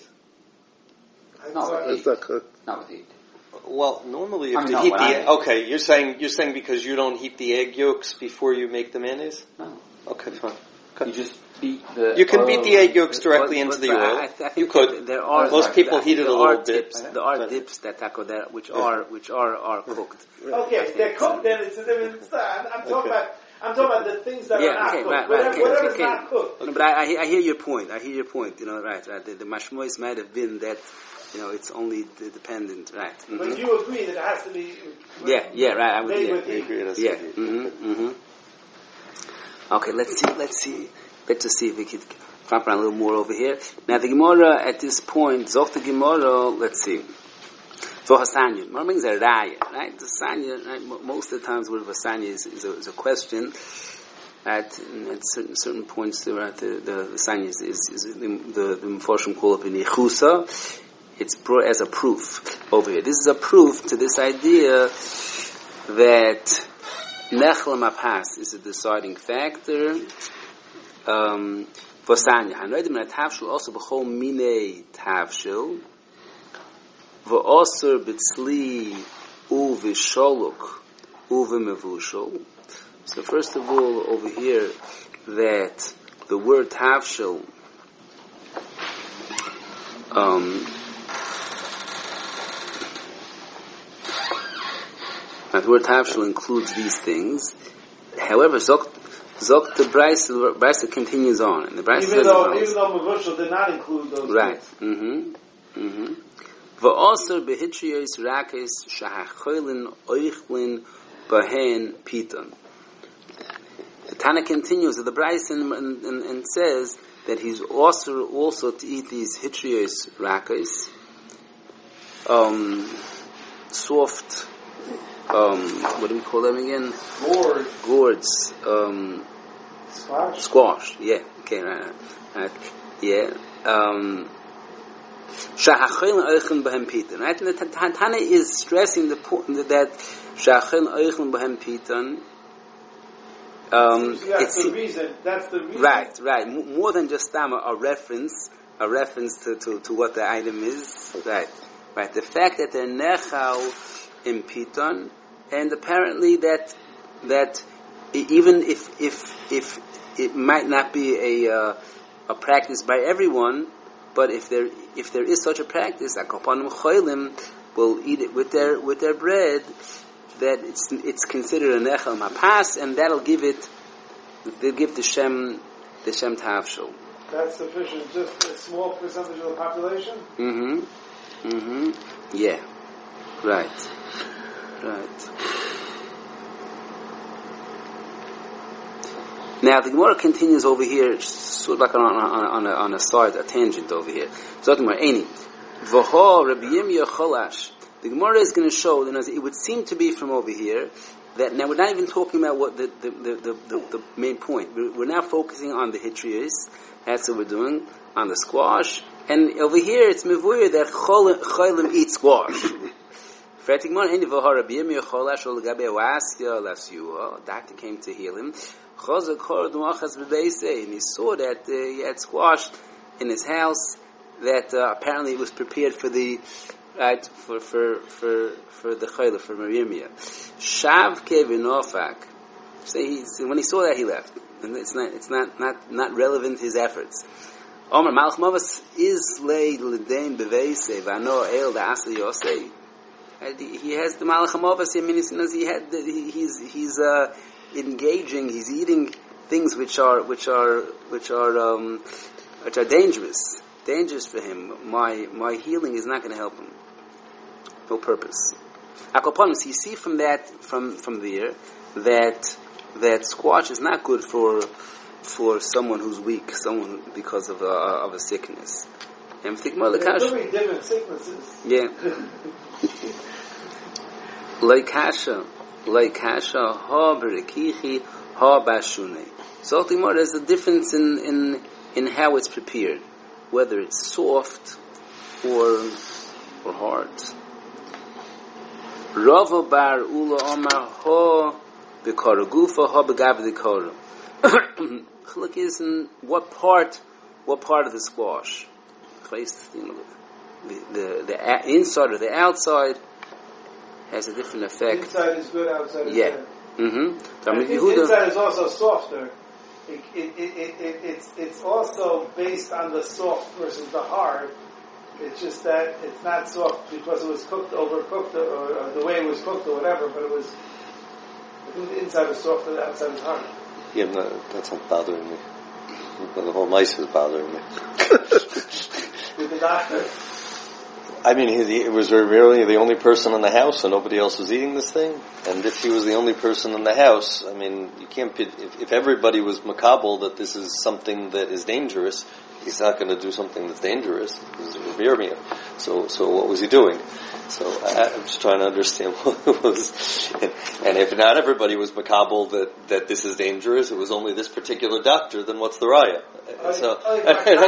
No, with It's heat. not cooked. Not with heat. Well, normally you I have mean, to no, heat when the. I- Okay, you're saying you're saying because you don't heat the egg yolks before you make the mayonnaise. No. Okay, fine. You just beat the You can oil. beat the egg yolks directly But- into but the I- oil. I, I think You could. There are Most people heat it a there little are bit. Dips, there are But- dips that taco that which are which are are cooked. Okay, they're cooked. Then it's a different style. I'm, I'm talking Okay. about. I'm talking about the things that Yeah, are not okay, cooked. right, right, Whatever, okay, whatever's okay. not cooked. No, but I, I, hear- I hear your point. I hear your point. You know, right, right. The, the mashmois might have been that, you know, it's only the dependent, right? Mhm. But you agree that it has to be. Yeah, yeah, right. I would, made yeah, with I heat. agree. That's yeah. what Mm-hmm, mm-hmm. Okay, let's see. Let's see. Let's just see if we could flop around a little more over here. Now, the Gemara at this point, Zoch the Gemara. Let's see. So Hasanya, Gemara brings a raya, right? The Hasanya, right? Most of the times, where Hasanya is, is, a, is a question. At, at certain certain points, right, the the, the sign is, is, is the the, the Mefarshim call up in Yechusa. It's brought as a proof over here. This is a proof to this idea that Nechel Mapas is a deciding factor. Um, for Sanya, Hanoidim na Tavshil also b'chol minei Tavshil v'osur b'tzli u'v'sholuk u'v'mevushel. So first of all, over here, that the word tavshil, um, the word tavshil includes these things. However, Zok, Zok the Brisa, Brisa continues on, and the Brisa Even says though, it even though Mevushel did not include those right. things. Mm-hmm. Mm-hmm. V'osur behitriyos rakes shahacholin oichlin bahen piton. The Tana continues with the Brisa and, and, and, and says that he's also also to eat these hitrios rakos, um, soft, um, what do we call them again? Gourd. Gourds, um, Squash. squash. Yeah, okay, right, right, yeah. Um, Shahachil oichlin bahem piton. Right, and the Tana is stressing the point that shahachil oichlin bahem piton. Um, That's it's, the reason. That's the reason. right, right. M- more than just um, a, a reference, a reference to, to, to what the item is. Right, right. The fact that they're nechal in piton, and apparently that that even if if if it might not be a uh, a practice by everyone, but if there if there is such a practice, akapanim choilim will eat it with their with their bread. That it's it's considered a nechel mapas, and that'll give it, they'll give the shem the shem tavshel. That's sufficient. Just a small percentage of the population. Mm-hmm. Mm-hmm. Yeah. Right. Right. Now the Gemara continues over here, sort of like on on on a, on a side, a tangent over here. So the Gemara, any v'ho Rabbi Yirmiyah Cholash. The Gemara is going to show, you know, it would seem to be from over here, that now we're not even talking about what the the, the, the, the, the main point. We're, we're now focusing on the hitrios. That's what we're doing, on the squash. And over here, it's mevuyer that cholim eat squash. Doctor came to heal him. And he saw that uh, he had squash in his house that uh, apparently it was prepared for the right for for for for the chayla for Miriamia. Shav kevinofak. So he's, when he saw that he left, and it's not it's not not not relevant his efforts. Omer Malach Mavas is lay l'dein beveise v'ano el da'asli yosei. He has the Malach Mavas. I mean, he had the, he, he's he's uh, engaging. He's eating things which are which are which are um, which are dangerous, dangerous for him. My my healing is not going to help him. No purpose. Akoponis, you see from that from from there that that squash is not good for. For someone who's weak, someone because of a, of a sickness. And think more like There could be different sicknesses. Yeah. Like Hasha, like Hasha, ha berikichi, ha bashune. So more there's a difference in, in in how it's prepared, whether it's soft or or hard. Rava bar ula omar ha bekaragufa ha begav dekara. Look, is in what part, what part of the squash? You know, the, the the inside or the outside has a different effect. Inside is good, outside is yeah. bad. Mm-hmm. I think the inside is also softer. It, it, it, it, it, it's it's also based on the soft versus the hard. It's just that it's not soft because it was cooked, overcooked, or, or the way it was cooked, or whatever. But it was. I think the inside is softer, the outside is hard. Yeah, no, that's not bothering me. The whole mice is bothering me. With the doctor? I mean, he, he was really the only person in the house, and nobody else was eating this thing. And if he was the only person in the house, I mean, you can't. If, if everybody was makabel that this is something that is dangerous, he's not going to do something that's dangerous. This is Yirmiyah. So, so what was he doing? So I, I'm just trying to understand what it was. And, and if not everybody was makabel that, that this is dangerous, it was only this particular doctor, then what's the raya? So, I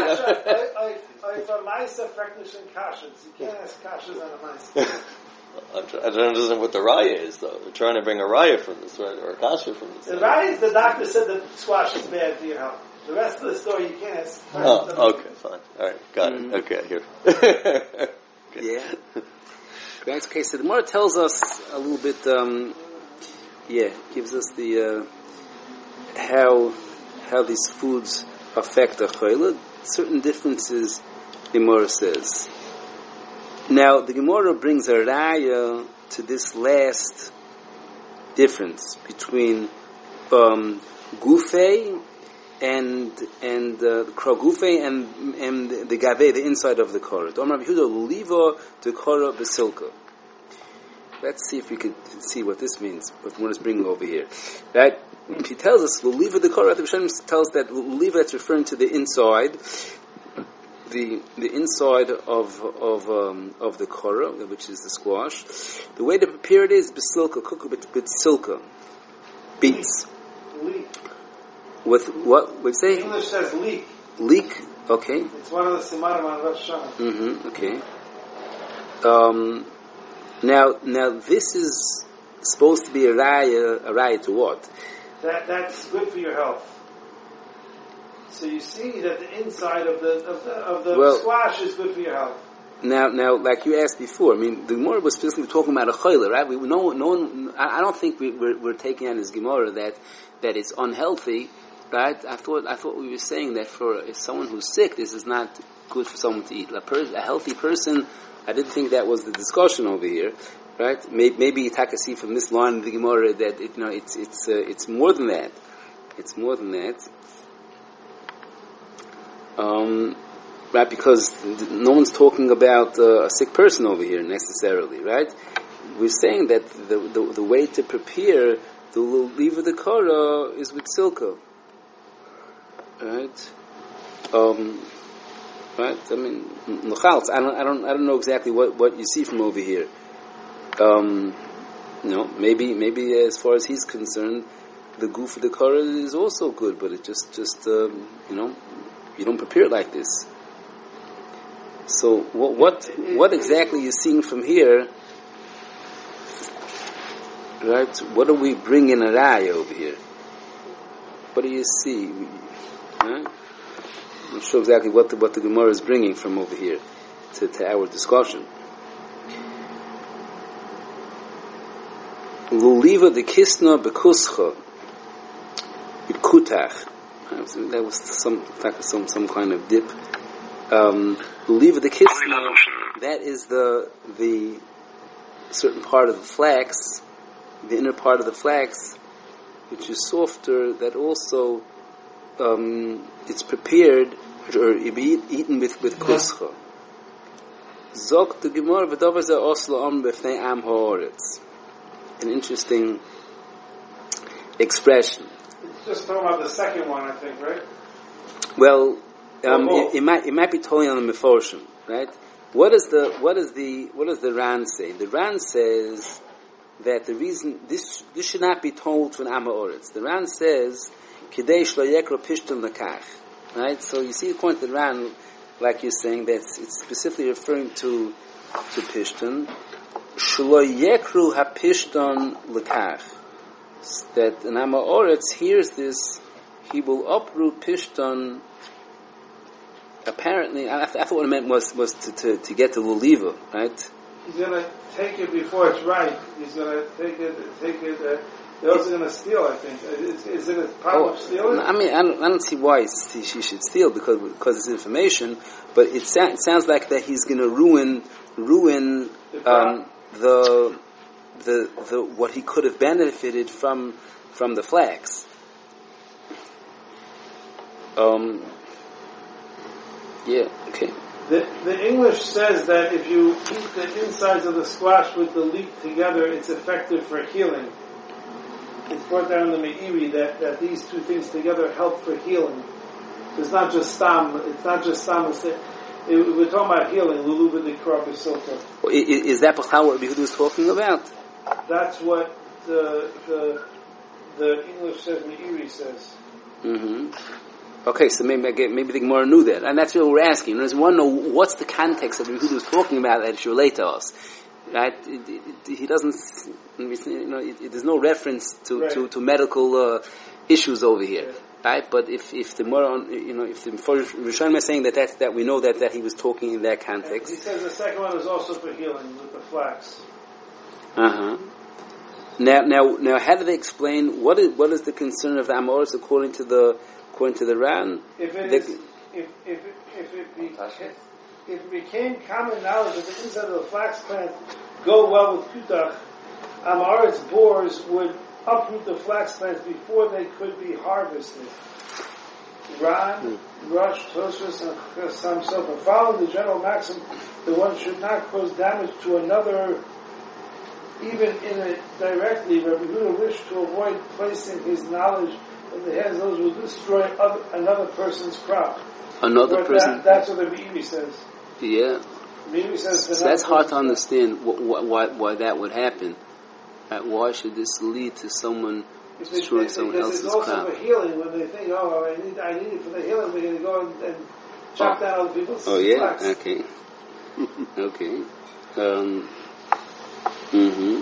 for mice are practicing kashas. You can't ask kashas on a mice. I don't understand what the raya is, though. They're trying to bring a raya from this, right? Or a kasha from this. The raya is the doctor said that squash is bad for your health. The rest of the story you can't ask. Oh, okay, fine. All right, got mm-hmm. it. Okay, here. Okay. Yeah. Right, okay, so the Gemara tells us a little bit, um, yeah, gives us the, uh, how, how these foods affect the chayla. Certain differences, the Gemara says. Now, the Gemara brings a raya to this last difference between, um, gufei and, and, uh, kragufei and, and the gavei, the inside of the korah. Omar Yehuda liva to korah besilka. Let's see if we could see what this means, what one is bringing over here. Right? He tells us, we'll leave the korah, the Hashem tells that we'll leave that's referring to the inside, the the inside of of um, of the korah, which is the squash. The way to prepare it is besilka, cook it with silka, beets. Leek. With what? What say? English says leek. Leek. Okay. It's one of the simanim on Rosh Hashanah. Mm-hmm. Okay. Um. Now, now this is supposed to be a raya, a raya to what? That that's good for your health. So you see that the inside of the of the, of the well, squash is good for your health. Now, now, like you asked before, I mean, the Gemara was specifically talking about a chayla, right? We, no, no one, I don't think we, we're, we're taking on this Gemara that that it's unhealthy, right? I thought, I thought we were saying that for someone who's sick, this is not good for someone to eat. A, per, a healthy person, I didn't think that was the discussion over here, right? Maybe, maybe you take a see from this line of the Gemara that it, you know, it's it's uh, it's more than that. It's more than that. Um. Right, because no one's talking about uh, a sick person over here necessarily, right? We're saying that the the, the way to prepare the leaf of the korah is with silka, right? Um, right. I mean, l'chals. I don't, I don't, I don't know exactly what, what you see from over here. Um, you know, maybe maybe as far as he's concerned, the goof of the korah is also good, but it just just um, you know, you don't prepare it like this. So what what what exactly you're seeing from here, right? What are we bringing a raya over here? what do you see? Huh? I'm not sure exactly what the, what the Gemara is bringing from over here to, to our discussion. Luliva de kisna bekuscha kutach. That was some, some, some kind of dip. Um, Luliva de kisna. That is the the certain part of the flax, the inner part of the flax, which is softer. That also um, it's prepared or it be eat, eaten with with kuscha. Zok the Gemara v'davar ze oslo am b'fnei am ha'oretz. An interesting expression. It's just talking about the second one, I think, right? Well, um, it, it might it might be totally on the meforshim, right? What is the what is the what does the Ran say? The Ran says that the reason this this should not be told to an am ha'oretz. The Ran says kidei shlo yekro pishton lekach, right? So you see, according to the Ran, like you're saying, that it's specifically referring to to pishton. Shlo yekru hapishton lekach. That an am ha'oretz hears this, he will uproot pishton. Apparently, I, I thought what it meant was was to to, to get to luliva, right? He's going to take it before it's ripe. He's going to take it. Take it. Uh, they're also going to steal. I think. Is, is it a problem oh, of stealing? I mean, I don't, I don't see why it's, she should steal because because it's information. But it, sa- it sounds like that he's going to ruin ruin um, the the the what he could have benefited from from the flax. Um. Yeah. Okay. The, the English says that if you eat the insides of the squash with the leek together, it's effective for healing. It's brought down in the Meiri that, that these two things together help for healing. It's not just stam. It's not just stam. It's, it, we're talking about healing. Luluba de Krab B'Silta. Is that what Rabbi Yehuda was talking about? That's what the the the English says. Meiri says. Mm-hmm. Okay, so maybe maybe the Gemara knew that, and that's what we're asking. We want to know what's the context that Yehuda was talking about that it should relate to us, right? It, it, it, he doesn't, you know, it, it, there's no reference to right. to, to medical uh, issues over here, right? But if if the Gemara, you know, if the Rishonim is saying that that that we know that that he was talking in that context. And he says the second one is also for healing with the flax. Uh huh. Now, now, now, how do they explain what is what is the concern of the Amoris according to the According to the Ran, if it, the, is, if, if, if, it be, if it became common knowledge that the inside of the flax plant go well with kutach, Amaret's boars would uproot the flax plants before they could be harvested. Ran, Rush, Tosfos, and Chassam Sofer. Following the general maxim that one should not cause damage to another, even in it directly, Rabbi Yehuda wished to avoid placing his knowledge in the hands of those who will destroy other, another person's crop. Another but person? That, that's what the Meiri says. Yeah. Meiri says so that's hard to understand wh- wh- why, why that would happen. Right? Why should this lead to someone if destroying they, someone because else's it's also crop? for healing. When they think, oh, I need, I need it for the healing, we're going to go and, and chop oh. down other people's Oh yeah. flax. Okay. Okay. Um. Mm-hmm.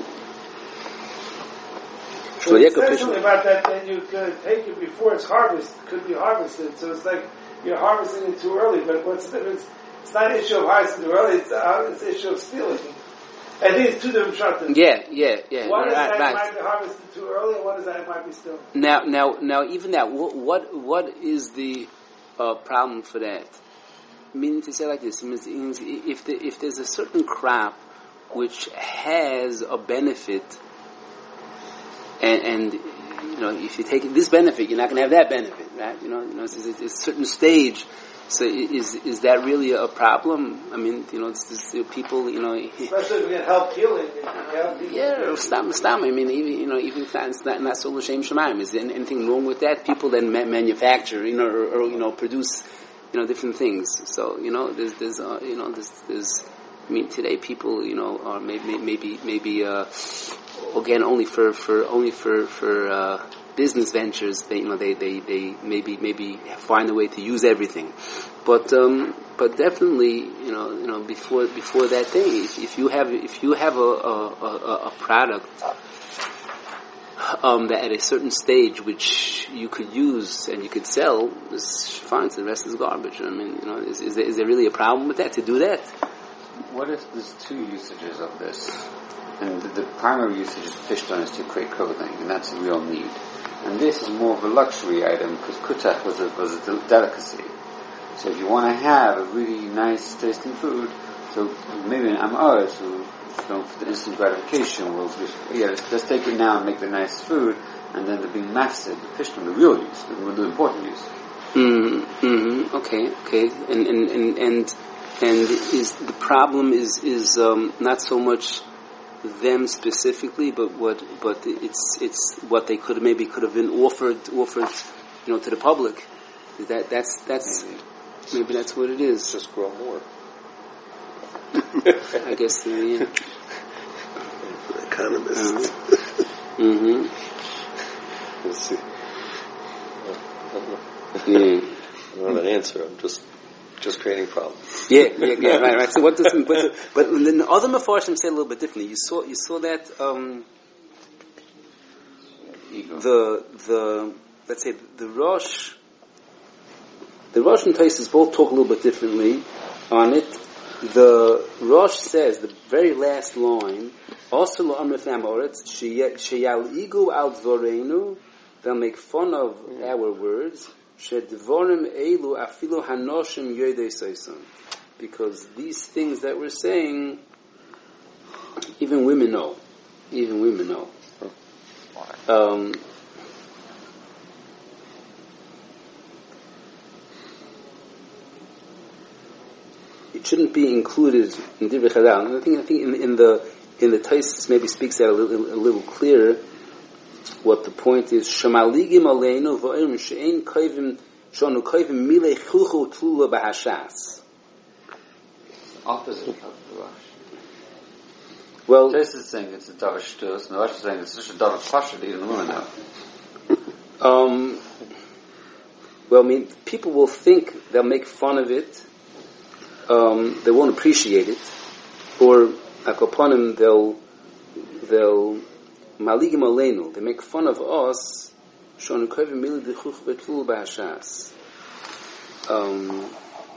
So essentially about that, then you could take it before it's harvested, could be harvested. So it's like you're harvesting it too early. But what's the difference? It's not an issue of harvesting too early. It's, uh, it's an issue of stealing. I think it's two different shotguns. Yeah, yeah, yeah. One right, is that right. it might be harvested too early, and one is that it might be still. Now, now, now, even that. What, what, what is the uh, problem for that? Meaning to say like this: means if the, if there's a certain crop which has a benefit. And, and, you know, if you take this benefit, you're not going to have that benefit, right? You know, you know, it's, it's, it's a certain stage. So, is is that really a problem? I mean, you know, it's, it's, people, you know, especially if we can help healing. Yeah, stop, stop. I mean, even, you know, even if it's not not so l'shem shemayim, is there anything wrong with that? People then ma- manufacture, you know, or, or you know, produce, you know, different things. So, you know, there's there's uh, you know, there's there's. I mean, today people, you know, are maybe maybe maybe. Uh, Again, only for, for only for for uh, business ventures, they you know they, they, they maybe maybe find a way to use everything, but um, but definitely you know you know before before that day, if, if you have if you have a a, a, a product um, that at a certain stage, which you could use and you could sell, is fine. So the rest is garbage. I mean, you know, is, is, there, is there really a problem with that to do that? What if there's two usages of this, and the, the primary usage is fished on is to create clothing, and that's a real need, and this is more of a luxury item because kutach was a was a del- delicacy. So if you want to have a really nice tasting food, so maybe an amaretz who, you know, for the instant gratification will just, yeah, let's, let's take it now and make the nice food, and then the being mafsid, the fish from the real use, the, the important use. Mm-hmm. mm-hmm. Okay. Okay. And and and and and is the problem is is um, not so much them specifically, but what but it's it's what they could maybe could have been offered offered, you know, to the public. Is that that's that's. Maybe. Maybe that's what it is. Just grow more. I guess, uh, yeah. Economist. Uh-huh. Mm-hmm. We'll see. Yeah. I don't have an answer. I'm just just creating problems. Yeah, yeah, yeah. Right, right. So what does but, but then the other Mefarshim say a little bit differently. You saw you saw that um, the the let's say the Rosh. The Rosh and Tosfos both talk a little bit differently on it. The Rosh says, the very last line, also l'amrif amoretz, sheyal igu al dvoreinu, they'll make fun of our words, shedvorim elu afilu hanoshim yodei soisom. Because these things that we're saying, even women know. Even women know. Um, It shouldn't be included in Divrei Chazal. I think I think in, in the in the Tosfos maybe speaks out a little, a little clearer what the point is. Shemaligim aleinu v'orim she'ein koivim shonu koivim milei chuchu tlula b'hashas. Opposite of the Rosh. Well, Tosfos is saying it's a davar shtus, and the Rosh is saying it's just a davar pasha that even the women know. Um. Well, I mean, people will think they'll make fun of it. Um, they won't appreciate it, or akoponim they'll they'll maligim aleinu. They make fun of us. Shonu kovim mili dechuch v'tlul b'hashas. Um.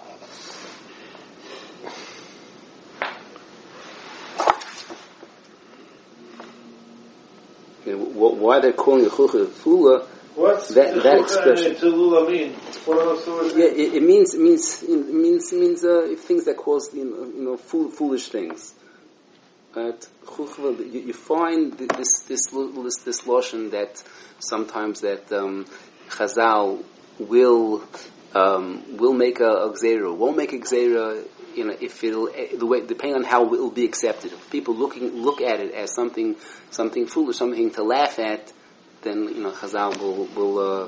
You know, why they're calling it chuch v'tlula? What's that, the that chuch expression? and Tulula mean? What are those two words? Yeah, it, it means it means it means it means uh, things that cause you know, you know fool, foolish things. Right? You, you find this this this this lotion that sometimes that um, Chazal will um, will make a, a gzeira, won't make a gzeira. You know, if it'll the way depending on how it will be accepted. If people looking look at it as something something foolish, something to laugh at, then you know Chazal will will. Uh,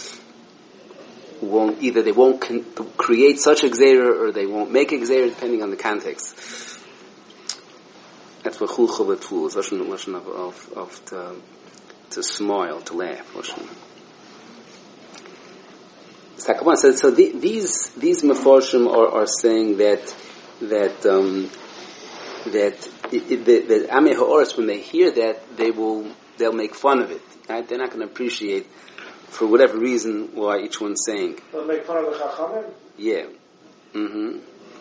won't either they won't con- create such a gzeira or they won't make a gzeira depending on the context. That's what chul chul v'tul is lashon lashon of of, of to, to smile, to laugh. Lashon. So, so the, these these mefarshim are, are saying that that um, that it, it, that, that Amei Ha'oretz, when they hear that, they will they'll make fun of it. Right? They're not going to appreciate, for whatever reason, why each one's saying. They'll make fun of the Chachamim? Yeah. Mm-hmm.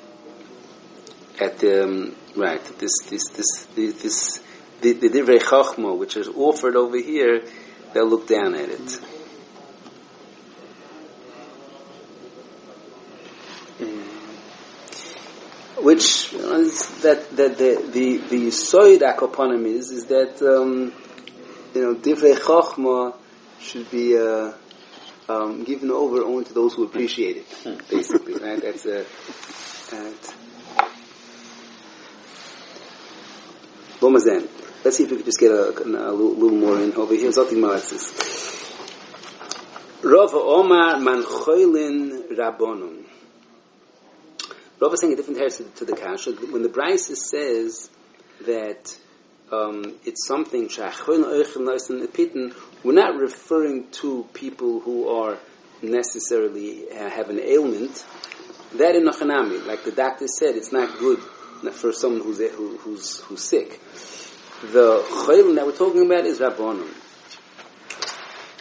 At the, um, right, this, this, this, this, this the, the Divrei Chachma, which is offered over here, they'll look down at it. Mm. Which, you know, is that, that the, the, the Soid Akoponim is, is that, um, you know, Divrei Chachma should be uh, um, given over only to those who appreciate it, basically. Right? That's a. Right. Lomazan. Let's see if we could just get a, a, a little, little more in over here. Zotik Malatzis. Rav Omar man choylin rabbonon. Rav is saying a different answer to the kasha. When the Brisa says that um, it's something shachon oichel noisen epitten, we're not referring to people who are necessarily uh, have an ailment. That in Nachanami, like the doctor said, it's not good for someone who's who, who's who's sick. The chaylim that we're talking about is rabbanon.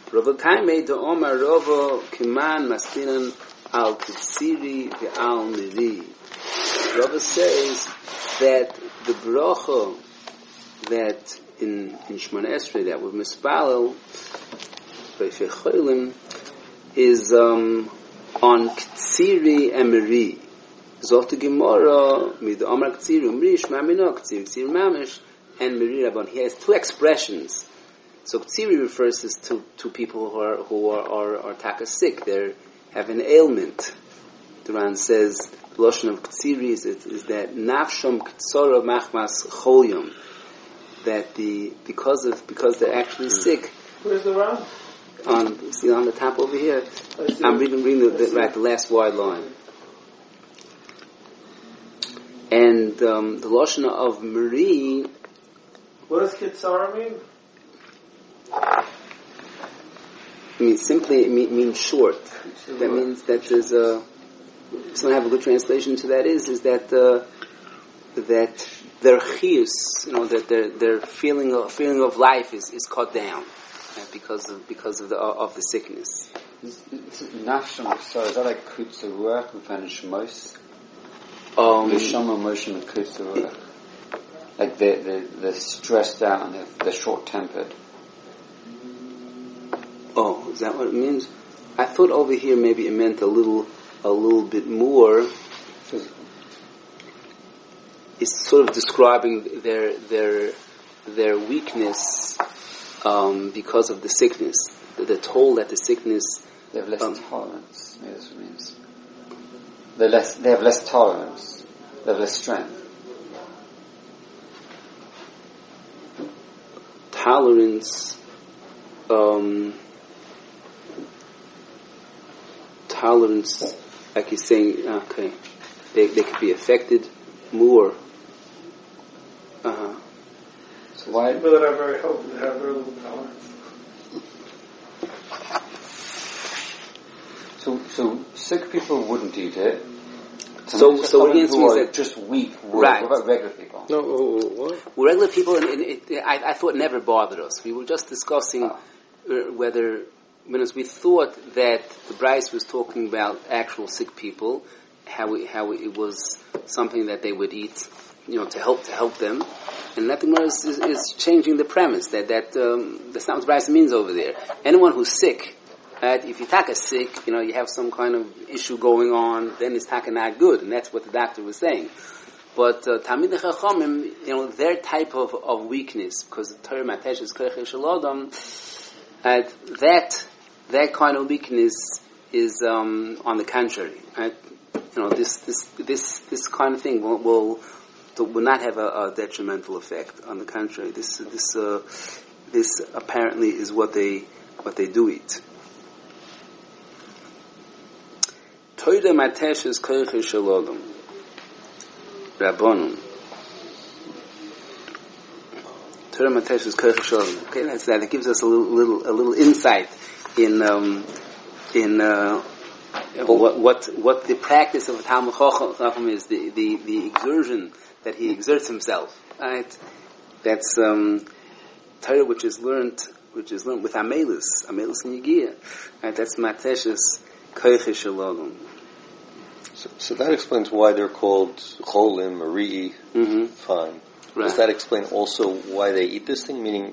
Rava Kaimei de Omar Rava Kiman Maskinan Al Kitsiri Ve'al Miri. Rava says that the bracha that in in Shemona Esrei that with Mispalel by Shecholim is um, on Ktsiri and Miri. Zot Gemara Mid Omar Ktsiri Umri Shma Mino Ktsiri Ktsiri Mamish and Miri Rabban. He has two expressions. So Ktsiri refers to to, to people who are who are are, are taka sick. They have an ailment. The Ran says the lotion of Ktsiri is, is that nafsham ktsora machmas cholyom. That the because of because they're actually sick. Where's the Ran? On see on the top over here. I'm reading reading the, the, right the last wide line. And um, the lotion of Mari. What does Kitsara mean? I mean, simply it mean, means short. That means that there's a. If I have a good translation to that is is that uh, that their chiyus, you know, that their their feeling of feeling of life is, is cut down uh, because of because of the of the sickness. Nafsham, so is that like kutzuruach with shmos? Um, Neshama motion kutzuruach. Like they're, they're, they're stressed out and they're, they're short-tempered. Oh, is that what it means? I thought over here maybe it meant a little, a little bit more. It's sort of describing their their their weakness um, because of the sickness. The toll that the sickness. They have less um, tolerance. Maybe that's what it means. They're less. They have less tolerance. They have less strength. Tolerance. Um, tolerance, like he's saying, okay, they they could be affected more. Uh huh. So why? People that are very healthy have very little tolerance. So, so sick people wouldn't eat it. So, so what he means is that just weak. Would. Right. What about regular people? No, what? Well, regular people, and, and it, I, I thought never bothered us. We were just discussing Oh. uh, whether, when we thought that the Bryce was talking about actual sick people, how it, how it was something that they would eat, you know, to help to help them, and nothing more is, is, is changing the premise that that um, that's not what Bryce means over there. Anyone who's sick. Right? If you're taka sick, you know, you have some kind of issue going on, then it's taka not good, and that's what the doctor was saying. But Talmidei Chachamim, you know, their type of, of weakness, because the Torah Matesh is Koyach Shel Adam, that that kind of weakness is um, on the contrary. Right? You know, this this this this kind of thing will will, will not have a, a detrimental effect. On the contrary, this this uh, this apparently is what they what they do eat. Torah Matesh is Koyach Shel Adam. Rabbanon. Torah Matesh is Koyach Shel Adam. Okay, that's that. It gives us a little, little, a little insight in um, in uh, what what what the practice of a Talmid Chacham is. The, the the exertion that he exerts himself. Right. That's um, Torah which is learned, which is learned with Amelus, Amelus and Yigiyah. Right. That's Matesh's Koyach Shel Adam. So, so that explains why they're called cholim, marii, Mm-hmm. fine. Right. Does that explain also why they eat this thing? Meaning,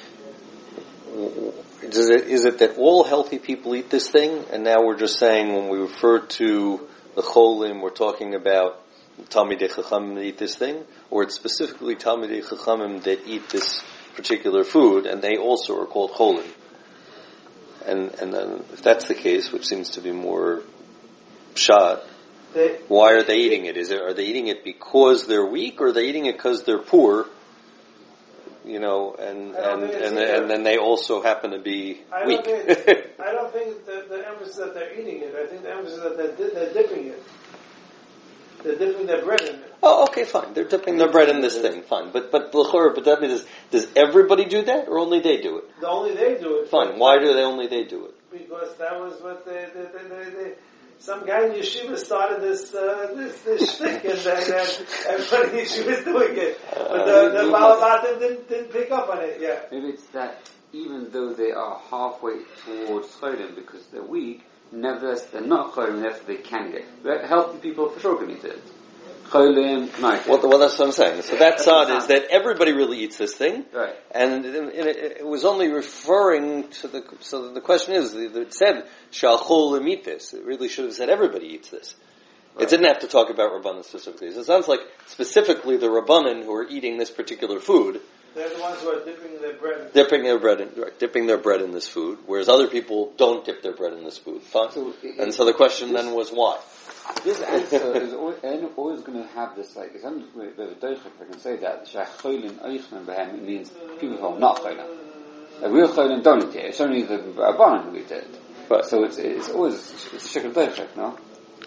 does it, is it that all healthy people eat this thing, and now we're just saying when we refer to the cholim, we're talking about Talmidei Chachamim that eat this thing, or it's specifically Talmidei Chachamim that eat this particular food, and they also are called cholim? And and then if that's the case, which seems to be more pshat, They, why are they eating it? Is it, are they eating it because they're weak, or are they eating it because they're poor? You know, and I don't and think it's and, either. and then they also happen to be I weak. don't think, I don't think that the emphasis that they're eating it. I think the emphasis that they're, di- they're dipping it. They're dipping their bread in it. Oh, okay, fine. They're dipping their bread in this thing, fine. But but but that means does everybody do that, or only they do it? The only they do it. Fine. Why do they only they do it? Because that was what they they they, they, they some guy in yeshiva started this uh, this this shtick, and then everybody in yeshiva is doing it, but the the Balabatim didn't didn't pick up on it. Yeah, maybe it's that even though they are halfway towards cholim because they're weak, nevertheless they're not cholim, therefore they can get healthy people for sure can eat it. Cholim, knife. Well, well, that's what I'm saying. So that side is that everybody really eats this thing, right? And, and it, it was only referring to the. So the question is, it said shalchol eat this. It really should have said everybody eats this. Right. It didn't have to talk about Rabbanan specifically. So it sounds like specifically the Rabbanan who are eating this particular food. They're the ones who are dipping their bread. Dipping their bread in, right, dipping their bread in this food, whereas other people don't dip their bread in this food. Fine. So it, and so the question this, then was why. This answer is always, always going to have this, like, it's a bit of a doichik, if I can say that. It means people who are not cholim. Like, real cholim don't eat it. It's only the Rabbanan who eat it. Right. So it's it's always it's a shikl doichik, no?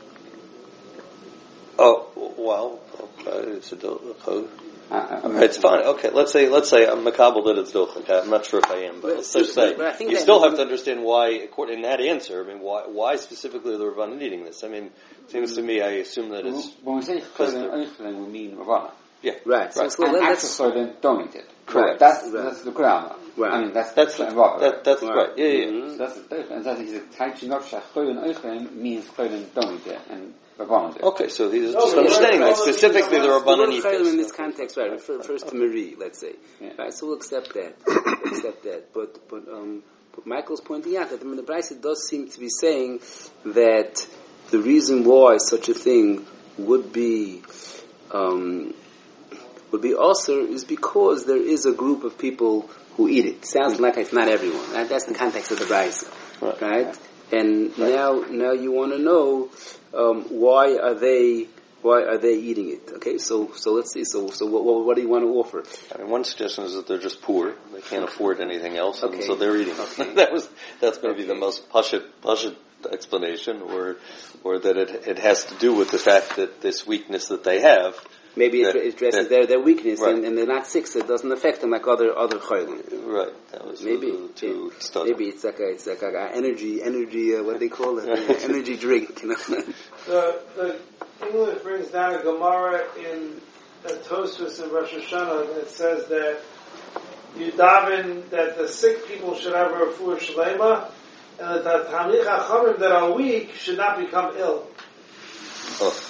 Oh well, okay, it's a doichik. Uh, okay, it's fine. Okay, let's say let's say I'm makabel that it's dochik. I'm not sure if I am, but let's just say you still have to understand why. According to that answer, I mean, why why specifically are the Rabbanan eating this? I mean, it seems to me, I assume that it's when we say cholim oichlim, we mean Rabbanan. Yeah, right. right. So, so and let's cholim don't eat it. Correct. That's right. that's the Kurama. Right. I mean, that's that's that's that, right. that, that's right. right. Yeah, yeah. Mm-hmm. So that's the and that's he's touching up cholim oichlim means cholim don't eat it and. Okay, so he's no, just understanding that specifically the Rabbanan eat this. In this. this context, right? Refer first to Marie, let's say. Yeah. Right, so we'll accept that. We'll accept that. But but um, but Michael's pointing out that I mean, the Brisa does seem to be saying that the reason why such a thing would be um, would be also is because there is a group of people who eat it. Sounds like it's not everyone. Right? That's the context of the Brisa, right? right? And right. now, now you want to know um, why are they why are they eating it? Okay, so so let's see. So so what what, what do you want to offer? I mean, one suggestion is that they're just poor; they can't afford anything else, and okay. so they're eating. Okay. that was that's maybe okay. the most pashut pashut explanation, or or that it it has to do with the fact that this weakness that they have. Maybe that, it addresses that, their, their weakness, right. and, and they're not sick, so it doesn't affect them like other other cholim. Right. That was maybe to yeah. study. Maybe it's like a it's like a energy energy uh, what they call it uh, energy drink. You know. the the English brings down a Gemara in a Tosfos in Rosh Hashanah, and it says that you daven that the sick people should have a refuah shlema, and that the Talmidei Chachamim that are weak should not become ill. Oh.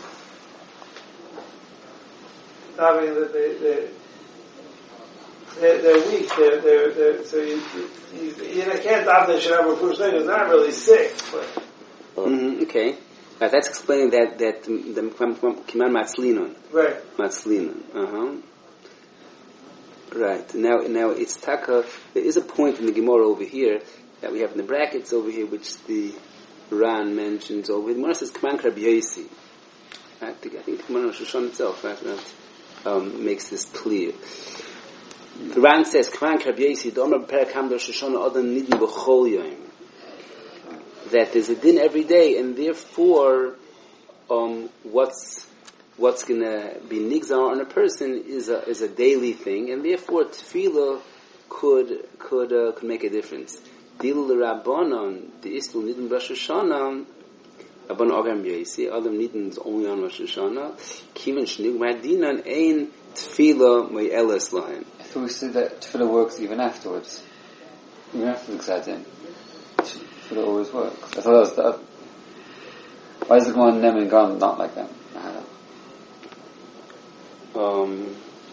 Davening that they, they, they're, they're weak, they're, they're, they're, so you, you, you can't daven they should have a refuah shlema, it's not really sick, but... Mm-hmm, okay. Right, that's explaining that, that the Kiman Matzlinon. Right. Matzlinon. Uh-huh. Right. Now, now it's taka. There is a point in the Gemara over here that we have in the brackets over here, which the Ran mentions over. The Gemara says Kman Rabbi Yosi. I think I think the Gemara Rosh Hashanah itself right, that um, makes this clear. The Ran says Kman Rabbi Yosi. Domer Perakam Rosh Hashanah Adam Nidin B'Chol Yom. That there's a din every day, and therefore, um, what's what's gonna be nigzar on a person is a is a daily thing, and therefore tefillah could could uh, could make a difference. Dilu l'Rabbanon the islu nidin Rosh Hashanah, Rabban Agam Yosi Adam nidin is only on Rosh Hashanah. Kivan shnug ma'dinan ein tefillah me'eles lahem. I thought we said that tefillah works even afterwards, even after the Gzadin. It always works. I thought that was the. Why is it going Nem and Gam not like that? Um.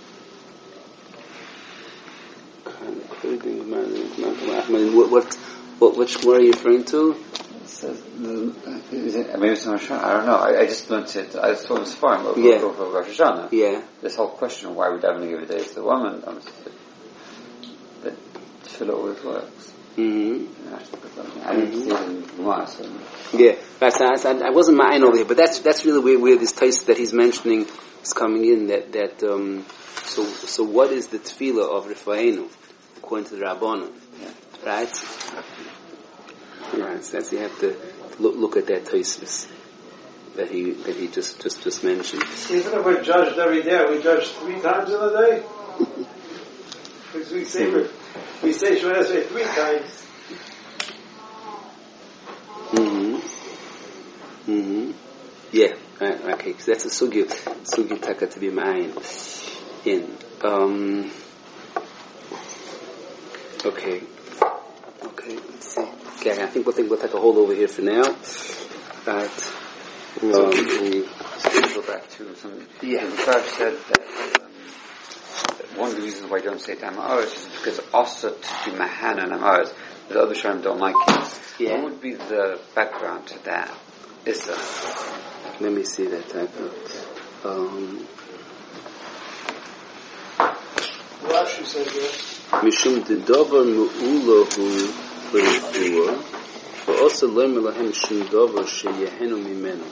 What what what which were you referring to? It says, is it, maybe it's Rosh Hashanah. I don't know. I, I just learned it. I just thought it was foreign over, yeah. over Rosh Hashanah. Yeah. This whole question of why we're davening every day to the woman. Um, that tefillah always works. Mm-hmm. I didn't see it in Gemara, so. Yeah, right, so I, so I wasn't mine over here, but that's that's really where, where this taste that he's mentioning is coming in. That that um, so so what is the tefillah of Rifa'enu according to the Rabbanon, yeah. right? Right, so that's you have to look, look at that taste that he that he just just just mentioned. Even if we're judged every day, we judge three times in a day. Because we say mm-hmm. we say Shemona Esrei three times. Mm-hmm. Mm-hmm. Yeah, right, okay, because that's a sugi, sugi taka to be mine in. Um, okay, okay, let's see. Okay, I think we'll think we'll take a hold over here for now. Right. Um, we go back to some. Yeah. The Farsh said that, um, that one of the reasons why you don't say it Amaris is because also to be Mahana and Amaris, the other Sharm don't like it. Yeah. What would be the background to that? Is uh, Let me see that type of. Um, Rashi says yes. Mishum dedavar mu'ulahu l'rifua, v'osa lo melahem shum davar sheyehenu mimenu.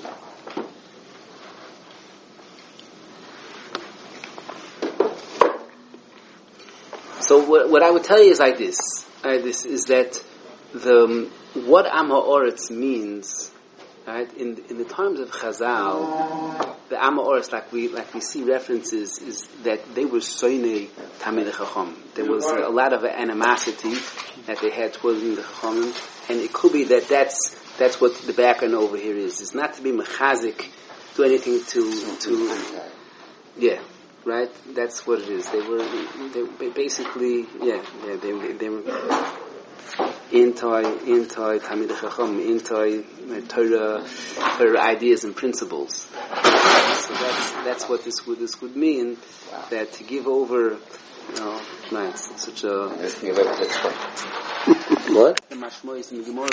So what, what I would tell you is like this. Uh, this is that the um, what Am Ha'oretz means, right? In in the times of Chazal, the Am Ha'oretz, like we like we see references, is that they were soinei Talmidei Chacham. There was a lot of animosity that they had towards the Chachamim, and it could be that that's that's what the background over here is. It's not to be mechazik, do anything to to yeah. Right, that's what it is. They were, they were basically, yeah, yeah. They were, they were anti, anti Talmidei Chacham, anti Torah, Torah ideas and principles. So that's that's what this would this would mean. That to give over, you know, nice, such a What? the mashmois in the Gemara.